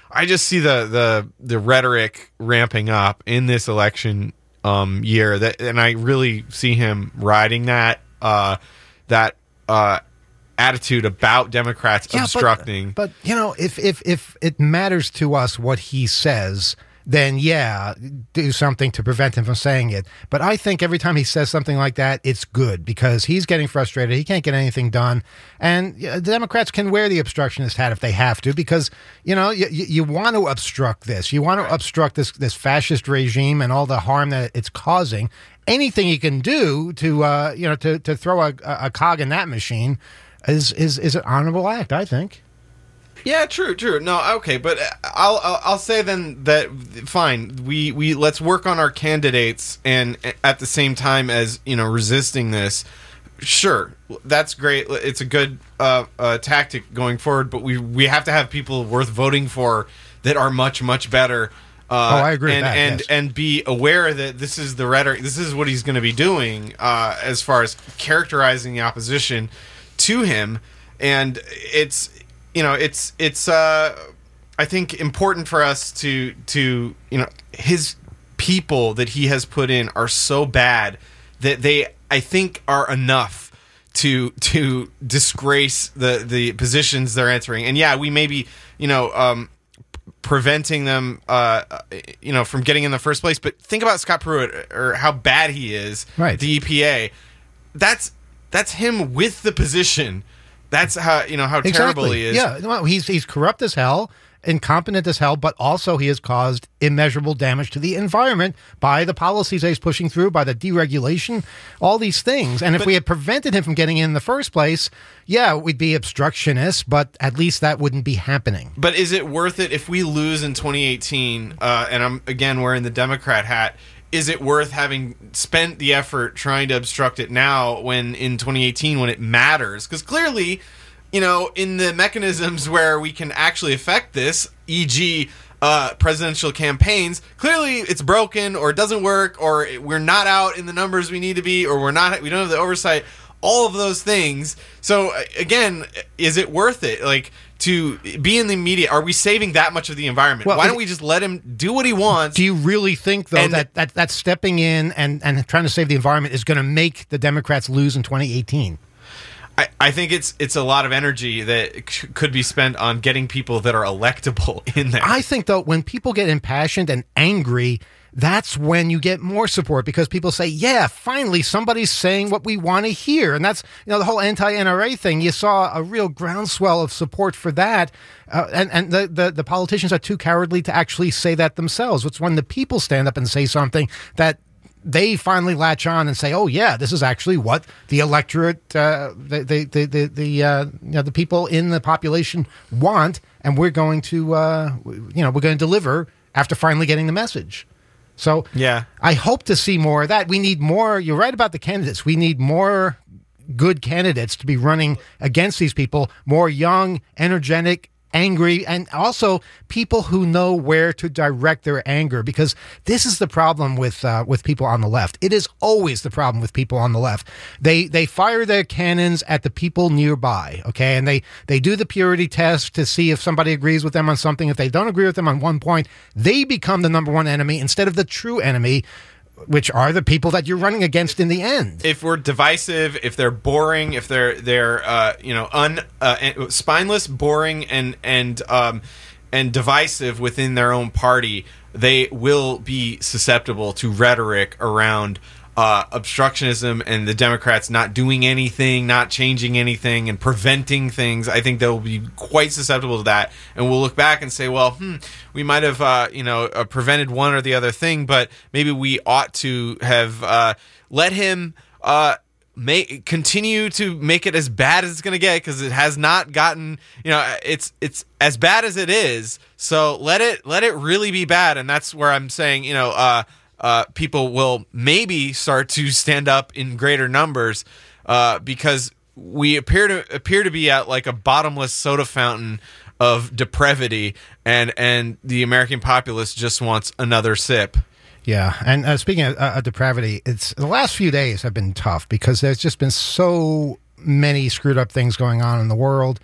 I just see the the the rhetoric ramping up in this election um, year, that, and I really see him riding that uh, that uh, attitude about Democrats Yeah, obstructing. But, but you know, if if if it matters to us what he says, then yeah, do something to prevent him from saying it. But I think every time he says something like that, it's good because he's getting frustrated. He can't get anything done. And yeah, the Democrats can wear the obstructionist hat if they have to because, you know, you, you want to obstruct this. You want to obstruct this, this fascist regime and all the harm that it's causing. Anything you can do to, uh, you know, to, to throw a, a cog in that machine is, is, is an honorable act, I think. Yeah, true, true. No, okay, but I'll I'll, I'll say then that fine. We, we let's work on our candidates, and at the same time as you know resisting this. Sure, that's great. It's a good uh, uh, tactic going forward, but we we have to have people worth voting for that are much much better. Uh, oh, I agree. And with that, and yes. and be aware that this is the rhetoric. This is what he's going to be doing uh, as far as characterizing the opposition to him, and it's. You know, it's it's. Uh, I think important for us to to you know his people that he has put in are so bad that they I think are enough to to disgrace the the positions they're entering. And yeah, we may be you know um, preventing them uh, you know from getting in the first place. But think about Scott Pruitt or how bad he is. Right. The E P A. That's that's him with the position. That's how you know how exactly. terrible he is. Yeah, well, he's he's corrupt as hell, incompetent as hell, but also he has caused immeasurable damage to the environment by the policies that he's pushing through, by the deregulation, all these things. And if but, we had prevented him from getting in in the first place, yeah, we'd be obstructionists, but at least that wouldn't be happening. But is it worth it if we lose in twenty eighteen? Uh, and I'm again wearing the Democrat hat. Is it worth having spent the effort trying to obstruct it now when in twenty eighteen when it matters? Because clearly, you know, in the mechanisms where we can actually affect this, for example, uh, presidential campaigns, clearly it's broken or it doesn't work or we're not out in the numbers we need to be or we're not, we don't have the oversight, all of those things. So again, is it worth it? Like, to be in the media, are we saving that much of the environment? Well, Why don't we just let him do what he wants? Do you really think, though, And- that, that, that stepping in and, and trying to save the environment is going to make the Democrats lose in twenty eighteen? I, I think it's it's a lot of energy that c- could be spent on getting people that are electable in there. I think, though, when people get impassioned and angry, that's when you get more support because people say, yeah, finally somebody's saying what we want to hear. And that's, you know, the whole anti-N R A thing. You saw a real groundswell of support for that. Uh, and and the, the, the politicians are too cowardly to actually say that themselves. It's when the people stand up and say something that they finally latch on and say, oh, yeah, this is actually what the electorate, uh, the, the, the, the, the, uh, you know, the people in the population want. And we're going to, uh, you know, we're going to deliver after finally getting the message. So Yeah. I hope to see more of that. We need more. You're right about the candidates. We need more good candidates to be running against these people, more young, energetic, angry, and also people who know where to direct their anger, because this is the problem with uh, with people on the left. It is always the problem with people on the left. They they fire their cannons at the people nearby, okay? And they, they do the purity test to see if somebody agrees with them on something. If they don't agree with them on one point, they become the number one enemy instead of the true enemy, which are the people that you're running against in the end. If we're divisive, if they're boring, if they're they're uh, you know un uh, spineless, boring, and and um, and divisive within their own party, they will be susceptible to rhetoric around uh, obstructionism and the Democrats not doing anything, not changing anything, and preventing things. I think they'll be quite susceptible to that, and we'll look back and say, well, hmm, we might have, uh, you know, uh, prevented one or the other thing, but maybe we ought to have uh, let him uh, make continue to make it as bad as it's going to get, because it has not gotten, you know, it's it's as bad as it is. So let it let it really be bad, and that's where I'm saying, you know. Uh, Uh, people will maybe start to stand up in greater numbers uh, because we appear to appear to be at like a bottomless soda fountain of depravity, and and the American populace just wants another sip. Yeah, and uh, speaking of uh, depravity, it's the last few days have been tough because there's just been so many screwed up things going on in the world.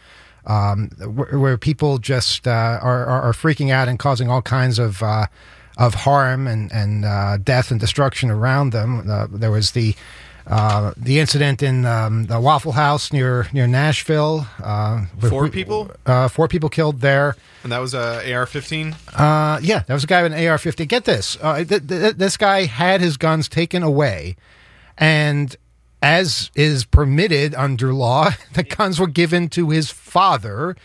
um, where, where people just uh, are, are, are freaking out and causing all kinds of uh, of harm and and uh, death and destruction around them. Uh, there was the uh, the incident in um, the Waffle House near near Nashville. Uh, Four with- people? uh, four people killed there. And that was a A R fifteen. Uh, yeah, that was a guy with an A R fifteen. Get this: uh, th- th- this guy had his guns taken away, and as is permitted under law, the guns were given to his father.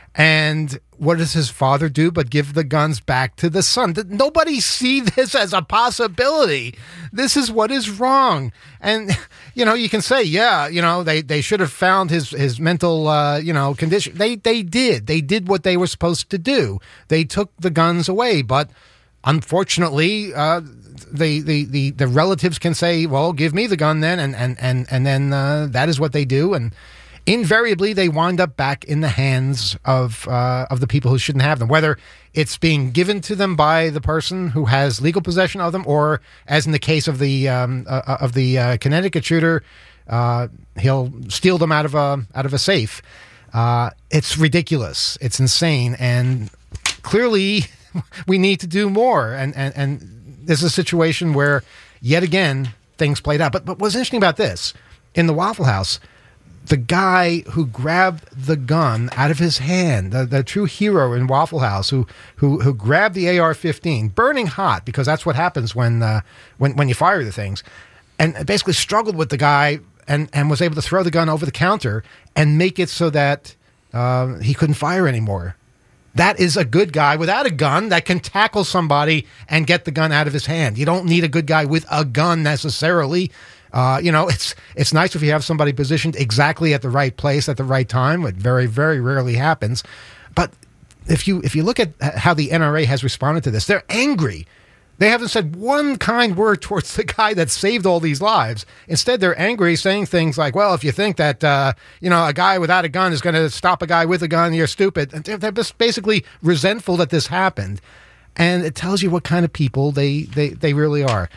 And what does his father do but give the guns back to the son? Did nobody see this as a possibility? This is what is wrong. And, you know, you can say, yeah, you know, they, they should have found his, his mental, uh, you know, condition. They, they did. They did what they were supposed to do. They took the guns away. But unfortunately, uh, the, the, the, the relatives can say, well, give me the gun then. And, and, and, and then uh, that is what they do. And invariably, they wind up back in the hands of uh, of the people who shouldn't have them, whether it's being given to them by the person who has legal possession of them, or, as in the case of the um, uh, of the uh, Connecticut shooter, uh, he'll steal them out of a out of a safe. Uh, it's ridiculous. It's insane, and clearly, we need to do more. And and and this is a situation where, yet again, things played out. But but what's interesting about this in the Waffle House, the guy who grabbed the gun out of his hand, the, the true hero in Waffle House, who who who grabbed the A R fifteen, burning hot, because that's what happens when uh, when when you fire the things, and basically struggled with the guy and and was able to throw the gun over the counter and make it so that uh, he couldn't fire anymore. That is a good guy without a gun that can tackle somebody and get the gun out of his hand. You don't need a good guy with a gun necessarily. Uh, you know, it's it's nice if you have somebody positioned exactly at the right place at the right time. It very, very rarely happens. But if you if you look at how the N R A has responded to this, they're angry. They haven't said one kind word towards the guy that saved all these lives. Instead, they're angry, saying things like, well, if you think that, uh, you know, a guy without a gun is going to stop a guy with a gun, you're stupid. And they're, they're just basically resentful that this happened. And it tells you what kind of people they, they, they really are.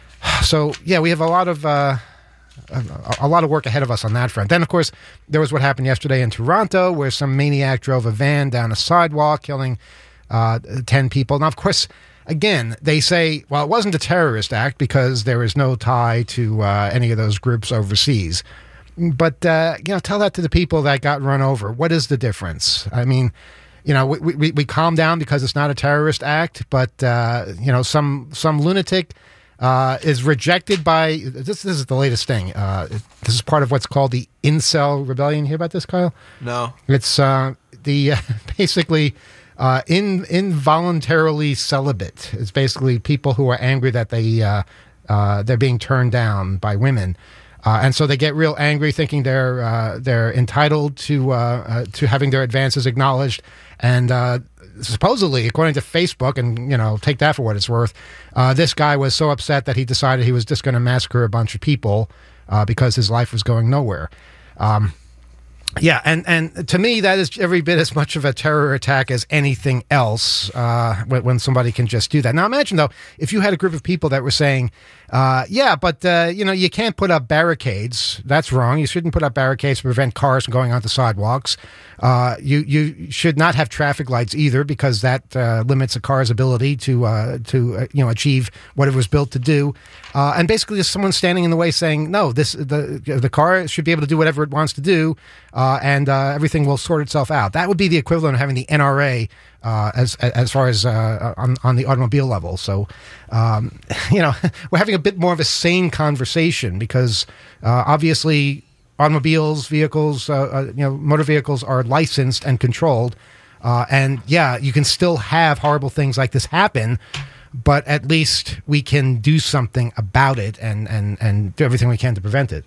So, yeah, we have a lot of uh, a, a lot of work ahead of us on that front. Then, of course, there was what happened yesterday in Toronto, where some maniac drove a van down a sidewalk, killing uh, ten people. Now, of course, again, they say, well, it wasn't a terrorist act because there is no tie to uh, any of those groups overseas. But, uh, you know, tell that to the people that got run over. What is the difference? I mean, you know, we, we, we calm down because it's not a terrorist act, but, uh, you know, some some lunatic uh, is rejected by, this, this is the latest thing. Uh, this is part of what's called the incel rebellion. You hear about this, Kyle? No. It's uh, the, uh, basically, uh, in involuntarily celibate. It's basically people who are angry that they, uh, uh, they're being turned down by women. Uh, and so they get real angry, thinking they're uh, they're entitled to uh, uh, to having their advances acknowledged. And uh, supposedly, according to Facebook, and you know, take that for what it's worth, uh, this guy was so upset that he decided he was just going to massacre a bunch of people uh, because his life was going nowhere. Um, yeah, and, and to me, that is every bit as much of a terror attack as anything else, uh, when, when somebody can just do that. Now, imagine, though, if you had a group of people that were saying, uh, yeah, but, uh, you know, you can't put up barricades. That's wrong. You shouldn't put up barricades to prevent cars from going onto sidewalks. Uh, you, you should not have traffic lights either, because that uh, limits a car's ability to, uh, to uh, you know, achieve what it was built to do. Uh, and basically, just someone standing in the way saying, no, this the the car should be able to do whatever it wants to do, uh, and uh, everything will sort itself out. That would be the equivalent of having the N R A uh, as as far as uh, on on the automobile level. So, um, you know, we're having a bit more of a sane conversation, because uh, obviously automobiles, vehicles, uh, uh, you know, motor vehicles are licensed and controlled, uh, and yeah, you can still have horrible things like this happen. But at least we can do something about it, and, and, and do everything we can to prevent it.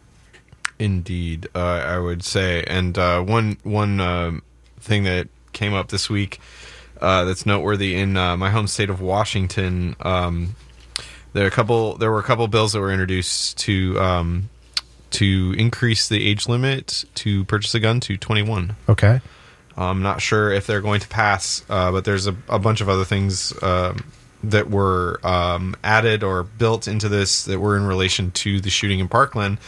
Indeed, uh, I would say. And uh, one one um, thing that came up this week uh, that's noteworthy in uh, my home state of Washington, um, there are a couple. There were a couple bills that were introduced to um, to increase the age limit to purchase a gun to twenty-one. Okay. I'm not sure if they're going to pass, uh, but there's a, a bunch of other things Um, that were um, added or built into this that were in relation to the shooting in Parkland.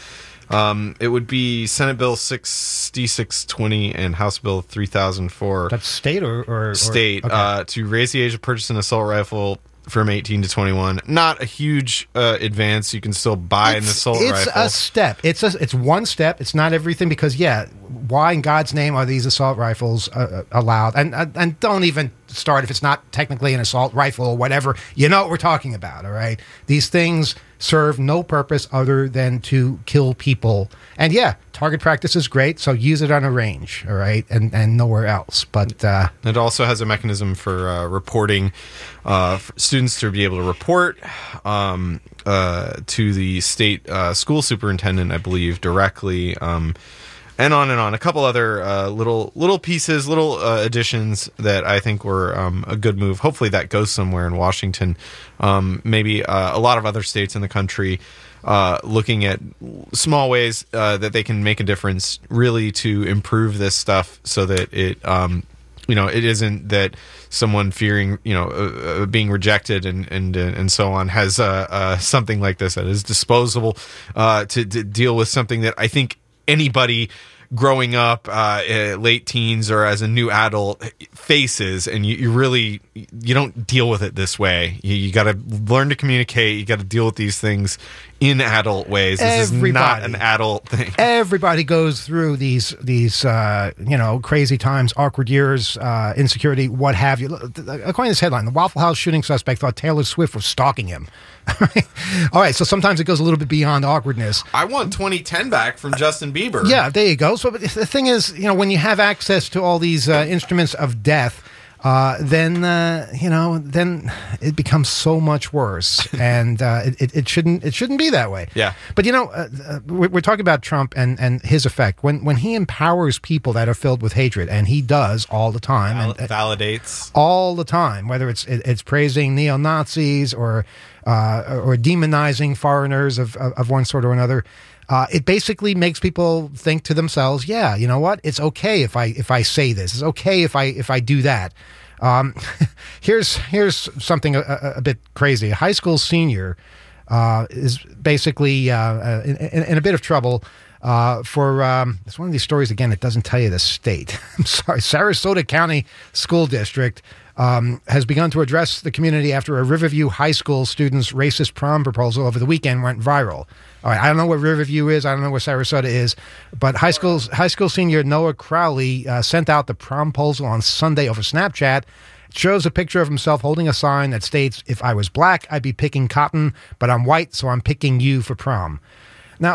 Um, it would be Senate Bill sixty-six twenty and House Bill three thousand four. That's state or, or state or, okay. uh, to raise the age of purchasing an assault rifle from eighteen to twenty-one. Not a huge uh, advance. You can still buy it's, an assault it's rifle. It's a step. It's a, it's one step. It's not everything because yeah, why in God's name are these assault rifles uh, allowed? And and don't even start if it's not technically an assault rifle or whatever. You know what we're talking about, all right? These things serve no purpose other than to kill people. And yeah, target practice is great, so use it on a range, all right, and and nowhere else. But uh, it also has a mechanism for uh, reporting, uh, for students to be able to report um, uh, to the state uh, school superintendent, I believe, directly. Um, And on and on. A couple other uh, little little pieces, little uh, additions that I think were um, a good move. Hopefully that goes somewhere in Washington. Um, maybe uh, a lot of other states in the country uh, looking at small ways uh, that they can make a difference really to improve this stuff so that it, um, you know, it isn't that someone fearing, you know, uh, uh, being rejected and and uh, and so on has uh, uh, something like this that is disposable uh, to, to deal with something that I think anybody growing up uh, uh, late teens or as a new adult faces, and you, you really you don't deal with it this way. You, you got to learn to communicate. You got to deal with these things in adult ways. This Everybody. is not an adult thing. Everybody goes through these these uh, you know crazy times, awkward years, uh, insecurity, what have you. According to this headline, the Waffle House shooting suspect thought Taylor Swift was stalking him. All right, so sometimes it goes a little bit beyond awkwardness. I want twenty ten back from Justin Bieber. Yeah, there you go. So but the thing is, you know, when you have access to all these uh, instruments of death, uh, then uh, you know, then it becomes so much worse, and uh, it, it shouldn't it shouldn't be that way. Yeah. But you know, uh, uh, we're, we're talking about Trump and, and his effect when when he empowers people that are filled with hatred, and he does all the time, Val- and, uh, validates all the time, whether it's it, it's praising neo Nazis or uh, or demonizing foreigners of, of of one sort or another. Uh, it basically makes people think to themselves, "Yeah, you know what? It's okay if I if I say this. It's okay if I if I do that." Um, here's here's something a, a, a bit crazy. A high school senior uh, is basically uh, in, in, in a bit of trouble uh, for um, it's one of these stories again that doesn't tell you the state. I'm sorry, Sarasota County School District. Um, has begun to address the community after a Riverview High School student's racist prom proposal over the weekend went viral. All right, I don't know what Riverview is. I don't know where Sarasota is. But high school, high school senior Noah Crowley uh, sent out the prom proposal on Sunday over Snapchat. It shows a picture of himself holding a sign that states, "If I was black, I'd be picking cotton, but I'm white, so I'm picking you for prom." Now,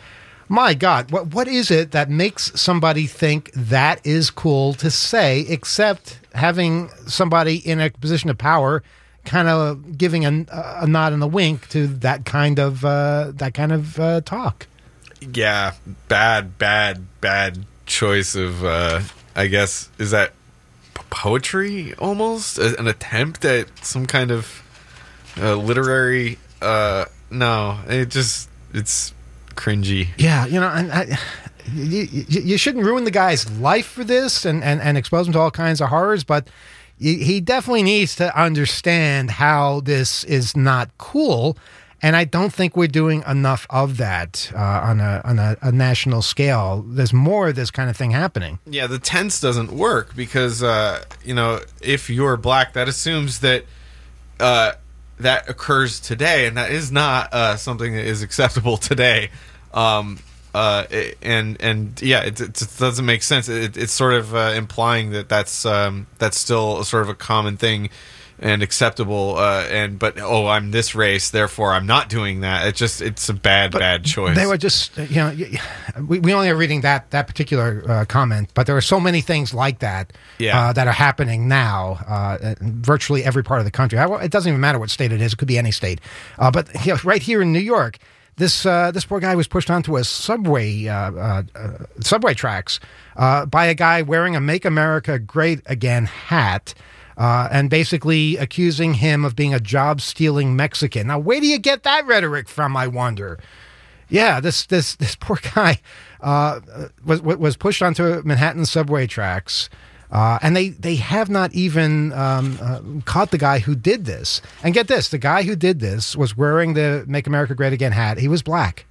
my God, what what is it that makes somebody think that is cool to say, except having somebody in a position of power kind of giving a, a nod and a wink to that kind of uh, that kind of uh, talk? Yeah, bad, bad, bad choice of, uh, I guess, is that p- poetry almost? An attempt at some kind of uh, literary, uh, no, it just, it's cringy. Yeah, you know, and I, you, you, you shouldn't ruin the guy's life for this and, and, and expose him to all kinds of horrors, but he definitely needs to understand how this is not cool, and I don't think we're doing enough of that uh, on a on a, a national scale. There's more of this kind of thing happening. Yeah, the tense doesn't work because uh, you know, if you're black, that assumes that uh, that occurs today, and that is not uh, something that is acceptable today. Um, Uh, and and yeah, it, it doesn't make sense. It, it's sort of uh, implying that that's um, that's still a sort of a common thing and acceptable. Uh, and but oh, I'm this race, therefore I'm not doing that. It just it's a bad but bad choice. They were just you know we, we only are reading that that particular uh, comment, but there are so many things like that yeah. uh, that are happening now uh, in virtually every part of the country. It doesn't even matter what state it is; it could be any state. Uh, but you know, right here in New York. This uh, this poor guy was pushed onto a subway uh, uh, uh, subway tracks uh, by a guy wearing a "Make America Great Again" hat, uh, and basically accusing him of being a job-stealing Mexican. Now, where do you get that rhetoric from? I wonder. Yeah, this this this poor guy uh, was was pushed onto Manhattan subway tracks. Uh, and they, they have not even um, uh, caught the guy who did this. And get this, the guy who did this was wearing the Make America Great Again hat. He was black.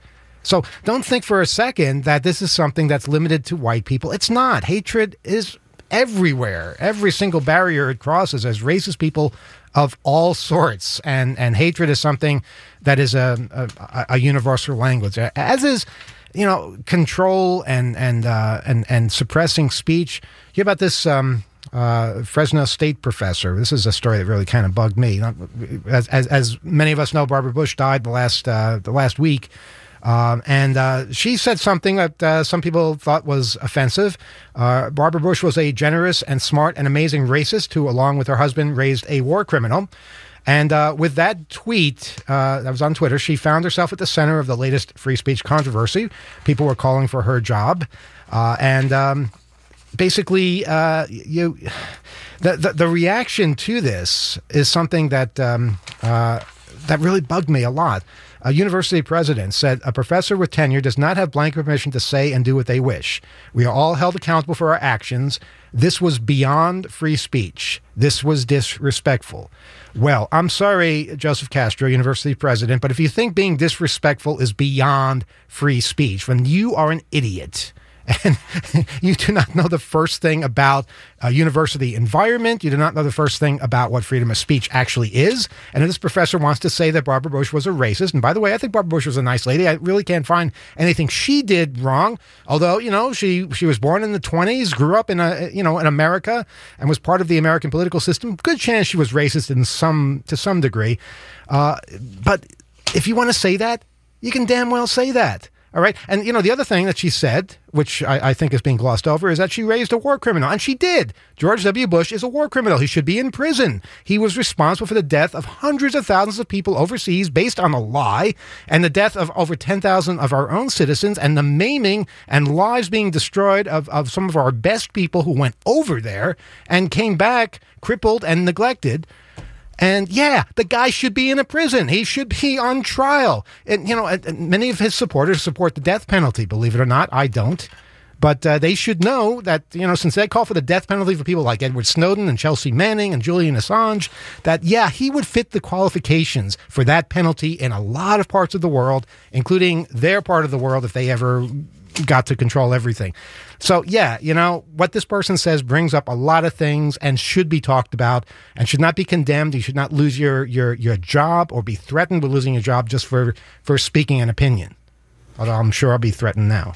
So don't think for a second that this is something that's limited to white people. It's not. Hatred is everywhere. Every single barrier it crosses as racist people of all sorts. And, and hatred is something that is a, a, a universal language, as is, you know, control and, and, uh, and, and suppressing speech. You hear about this, um, Uh, Fresno State professor. This is a story that really kind of bugged me. As, as, as many of us know, Barbara Bush died the last uh, the last week, um, and uh, she said something that uh, some people thought was offensive. Uh, Barbara Bush was a generous and smart and amazing racist who, along with her husband, raised a war criminal. And uh, with that tweet, uh, that was on Twitter, she found herself at the center of the latest free speech controversy. People were calling for her job, uh, and. Um, Basically, uh, you the, the the reaction to this is something that um, uh, that really bugged me a lot. A university president said a professor with tenure does not have blanket permission to say and do what they wish. We are all held accountable for our actions. This was beyond free speech. This was disrespectful. Well, I'm sorry, Joseph Castro, university president, but if you think being disrespectful is beyond free speech, then you are an idiot. And you do not know the first thing about a university environment. You do not know the first thing about what freedom of speech actually is. And if this professor wants to say that Barbara Bush was a racist, and by the way, I think Barbara Bush was a nice lady. I really can't find anything she did wrong. Although, you know, she she was born in the twenties, grew up in a you know in America, and was part of the American political system. Good chance she was racist in some to some degree. Uh, but if you want to say that, you can damn well say that. All right. And, you know, the other thing that she said, which I, I think is being glossed over, is that she raised a war criminal. And she did. George W. Bush is a war criminal. He should be in prison. He was responsible for the death of hundreds of thousands of people overseas based on a lie, and the death of over ten thousand of our own citizens, and the maiming and lives being destroyed of, of some of our best people who went over there and came back crippled and neglected. And yeah, the guy should be in a prison. He should be on trial. And, you know, many of his supporters support the death penalty, believe it or not. I don't. But uh, they should know that, you know, since they call for the death penalty for people like Edward Snowden and Chelsea Manning and Julian Assange, that, yeah, he would fit the qualifications for that penalty in a lot of parts of the world, including their part of the world if they ever got to control everything. So, yeah, you know, what this person says brings up a lot of things and should be talked about and should not be condemned. You should not lose your, your, your job or be threatened with losing your job just for, for speaking an opinion. Although I'm sure I'll be threatened now.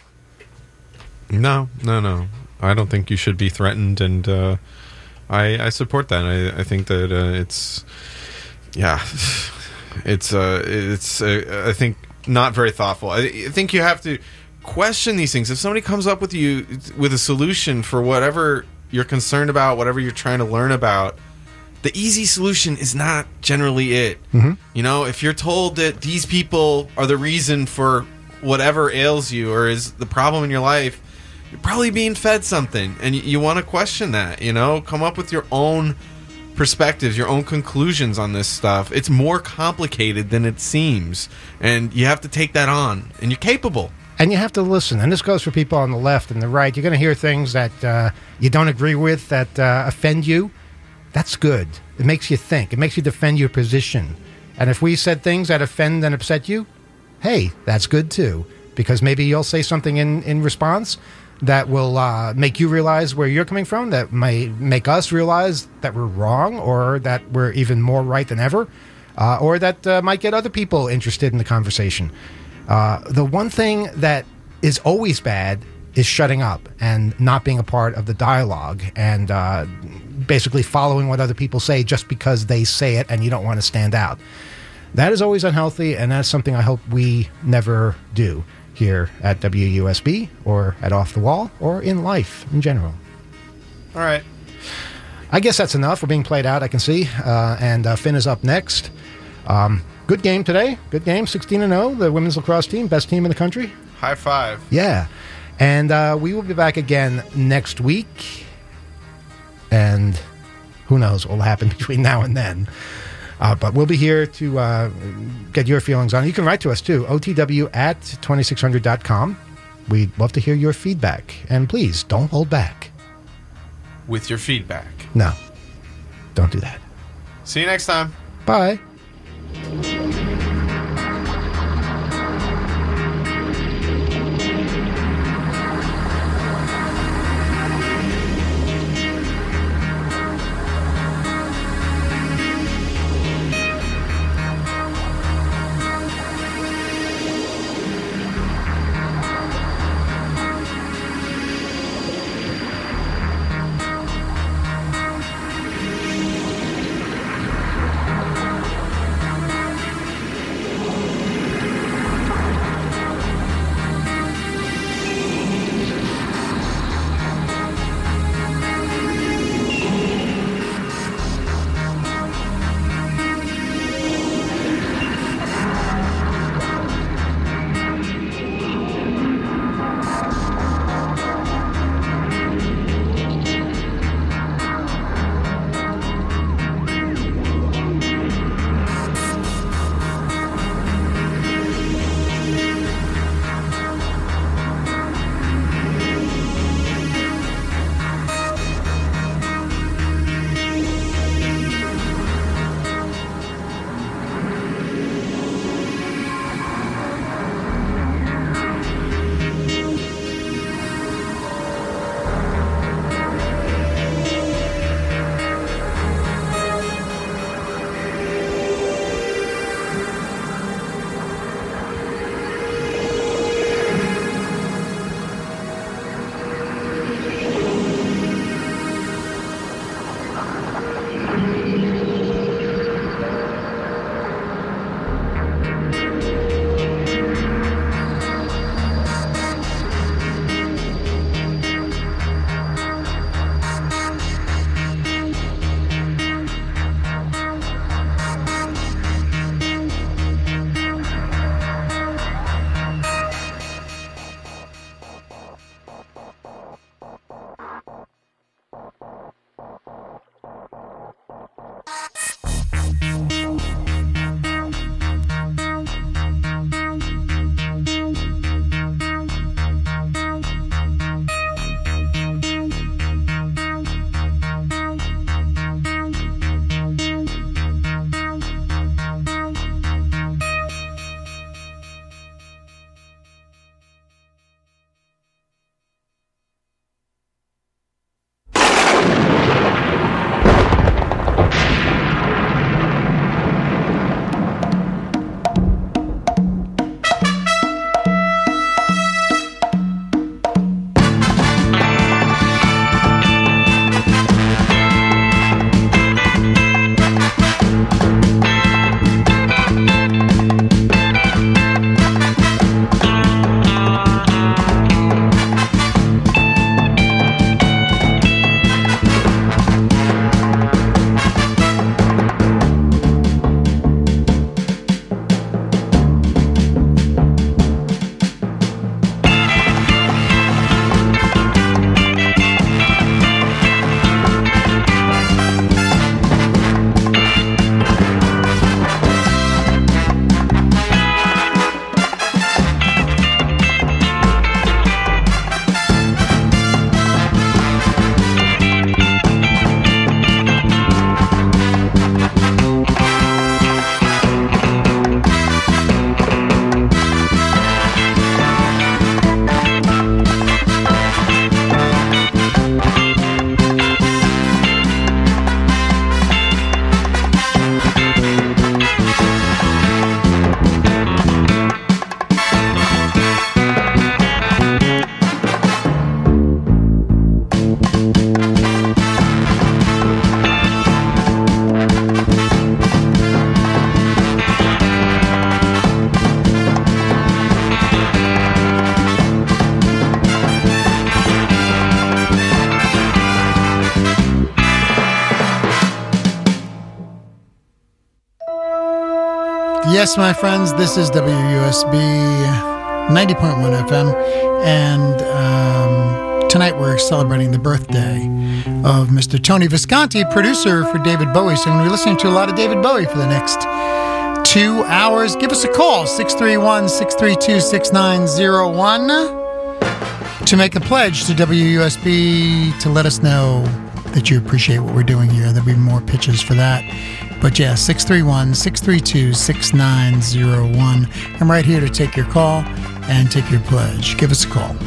No, no, no. I don't think you should be threatened, and uh, I, I support that. I, I think that uh, it's, yeah, it's, uh, it's uh, I think, not very thoughtful. I, I think you have to question these things. If somebody comes up with you with a solution for whatever you're concerned about, whatever you're trying to learn about, the easy solution is not generally it. Mm-hmm. You know, if you're told that these people are the reason for whatever ails you or is the problem in your life, you're probably being fed something, and you, you want to question that. You know, come up with your own perspectives, your own conclusions on this stuff. It's more complicated than it seems, and you have to take that on, and you're capable. And you have to listen. And this goes for people on the left and the right. You're going to hear things that uh, you don't agree with, that uh, offend you. That's good. It makes you think. It makes you defend your position. And if we said things that offend and upset you, hey, that's good too. Because maybe you'll say something in, in response that will uh, make you realize where you're coming from, that may make us realize that we're wrong, or that we're even more right than ever, uh, or that uh, might get other people interested in the conversation. Uh, the one thing that is always bad is shutting up and not being a part of the dialogue and uh, basically following what other people say just because they say it and you don't want to stand out. That is always unhealthy, and that's something I hope we never do here at W U S B or at Off the Wall or in life in general. All right. I guess that's enough. We're being played out, I can see. Uh, and uh, Finn is up next. Um, good game today. Good game. sixteen and oh. The women's lacrosse team. Best team in the country. High five. Yeah. And uh, we will be back again next week. And who knows what will happen between now and then. Uh, but we'll be here to uh, get your feelings on it. You can write to us, too. O T W at twenty-six hundred dot com. We'd love to hear your feedback. And please, don't hold back. With your feedback. No. Don't do that. See you next time. Bye. Yes, my friends, this is W U S B ninety point one F M, and um, tonight we're celebrating the birthday of Mister Tony Visconti, producer for David Bowie. So we're listening to a lot of David Bowie for the next two hours. Give us a call, six three one, six three two, six nine zero one, to make a pledge to W U S B to let us know that you appreciate what we're doing here. There'll be more pitches for that. But yeah, six three one, six three two, six nine zero one. I'm right here to take your call and take your pledge. Give us a call.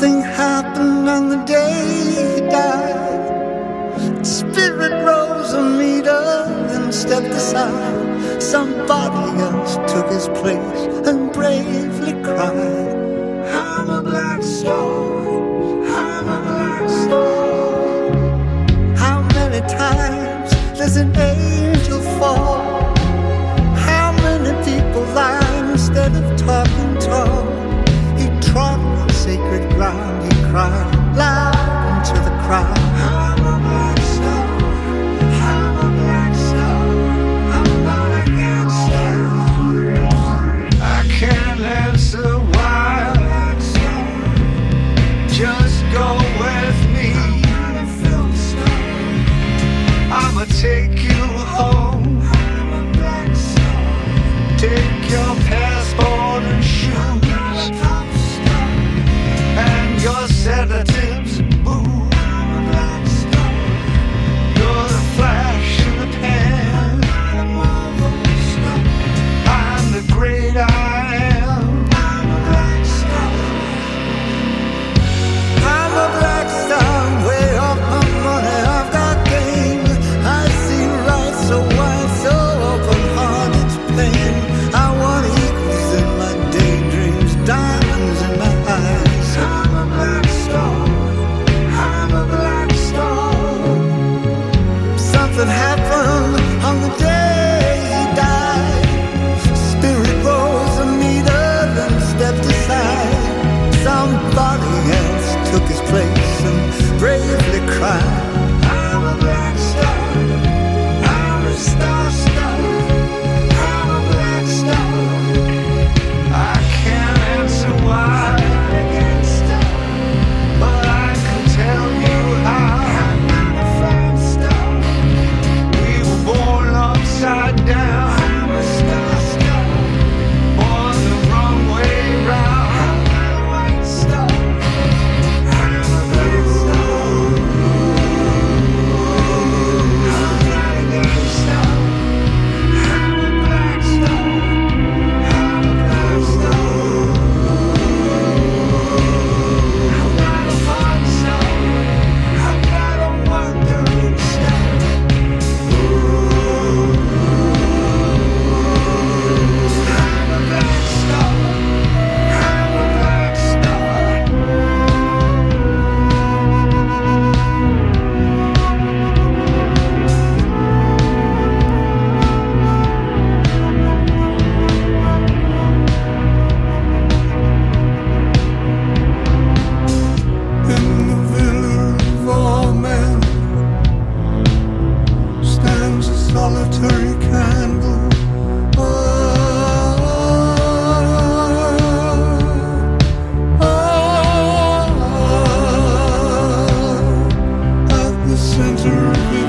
Something happened on the day he died. Spirit rose a meter and stepped aside. Somebody else took his place and bravely cried, I'm a black star, I'm a black star. How many times does an angel fall? How many people lie instead of talking tall? He trod on sacred ground, he cried loud into the crowd, I'm a black star, I'm a black star, I'm not a gangster. I can't answer why, just go with me, I'ma take you home, take your passport and shoes and your sedatives and booze. You're the flash in the pan, I'm the great I am. I'm a black star, way off my money, I've got game. I see right so wide, so open hearted to pain. I want eagles in my daydreams, diamonds in my eyes. I'm a black star, I'm a black star. Something happened on the day he died. Spirit rose a meter, then stepped aside. Somebody else took his place and bravely cried, I'm a black star, I'm a star star, I'm a black star. I can't answer why, but I can tell you how. I'm a flying star. We were born upside down, I'm a star star, born the wrong way round. I'm a white star, I'm a black star, I'm not a gangster. I'm a black star, I'm a black star, I'm not a fun star, I'm not a wandering star. I'm a black star, I'm a black star. In the villa of all men stands a solitary candle. Oh, oh, at the center of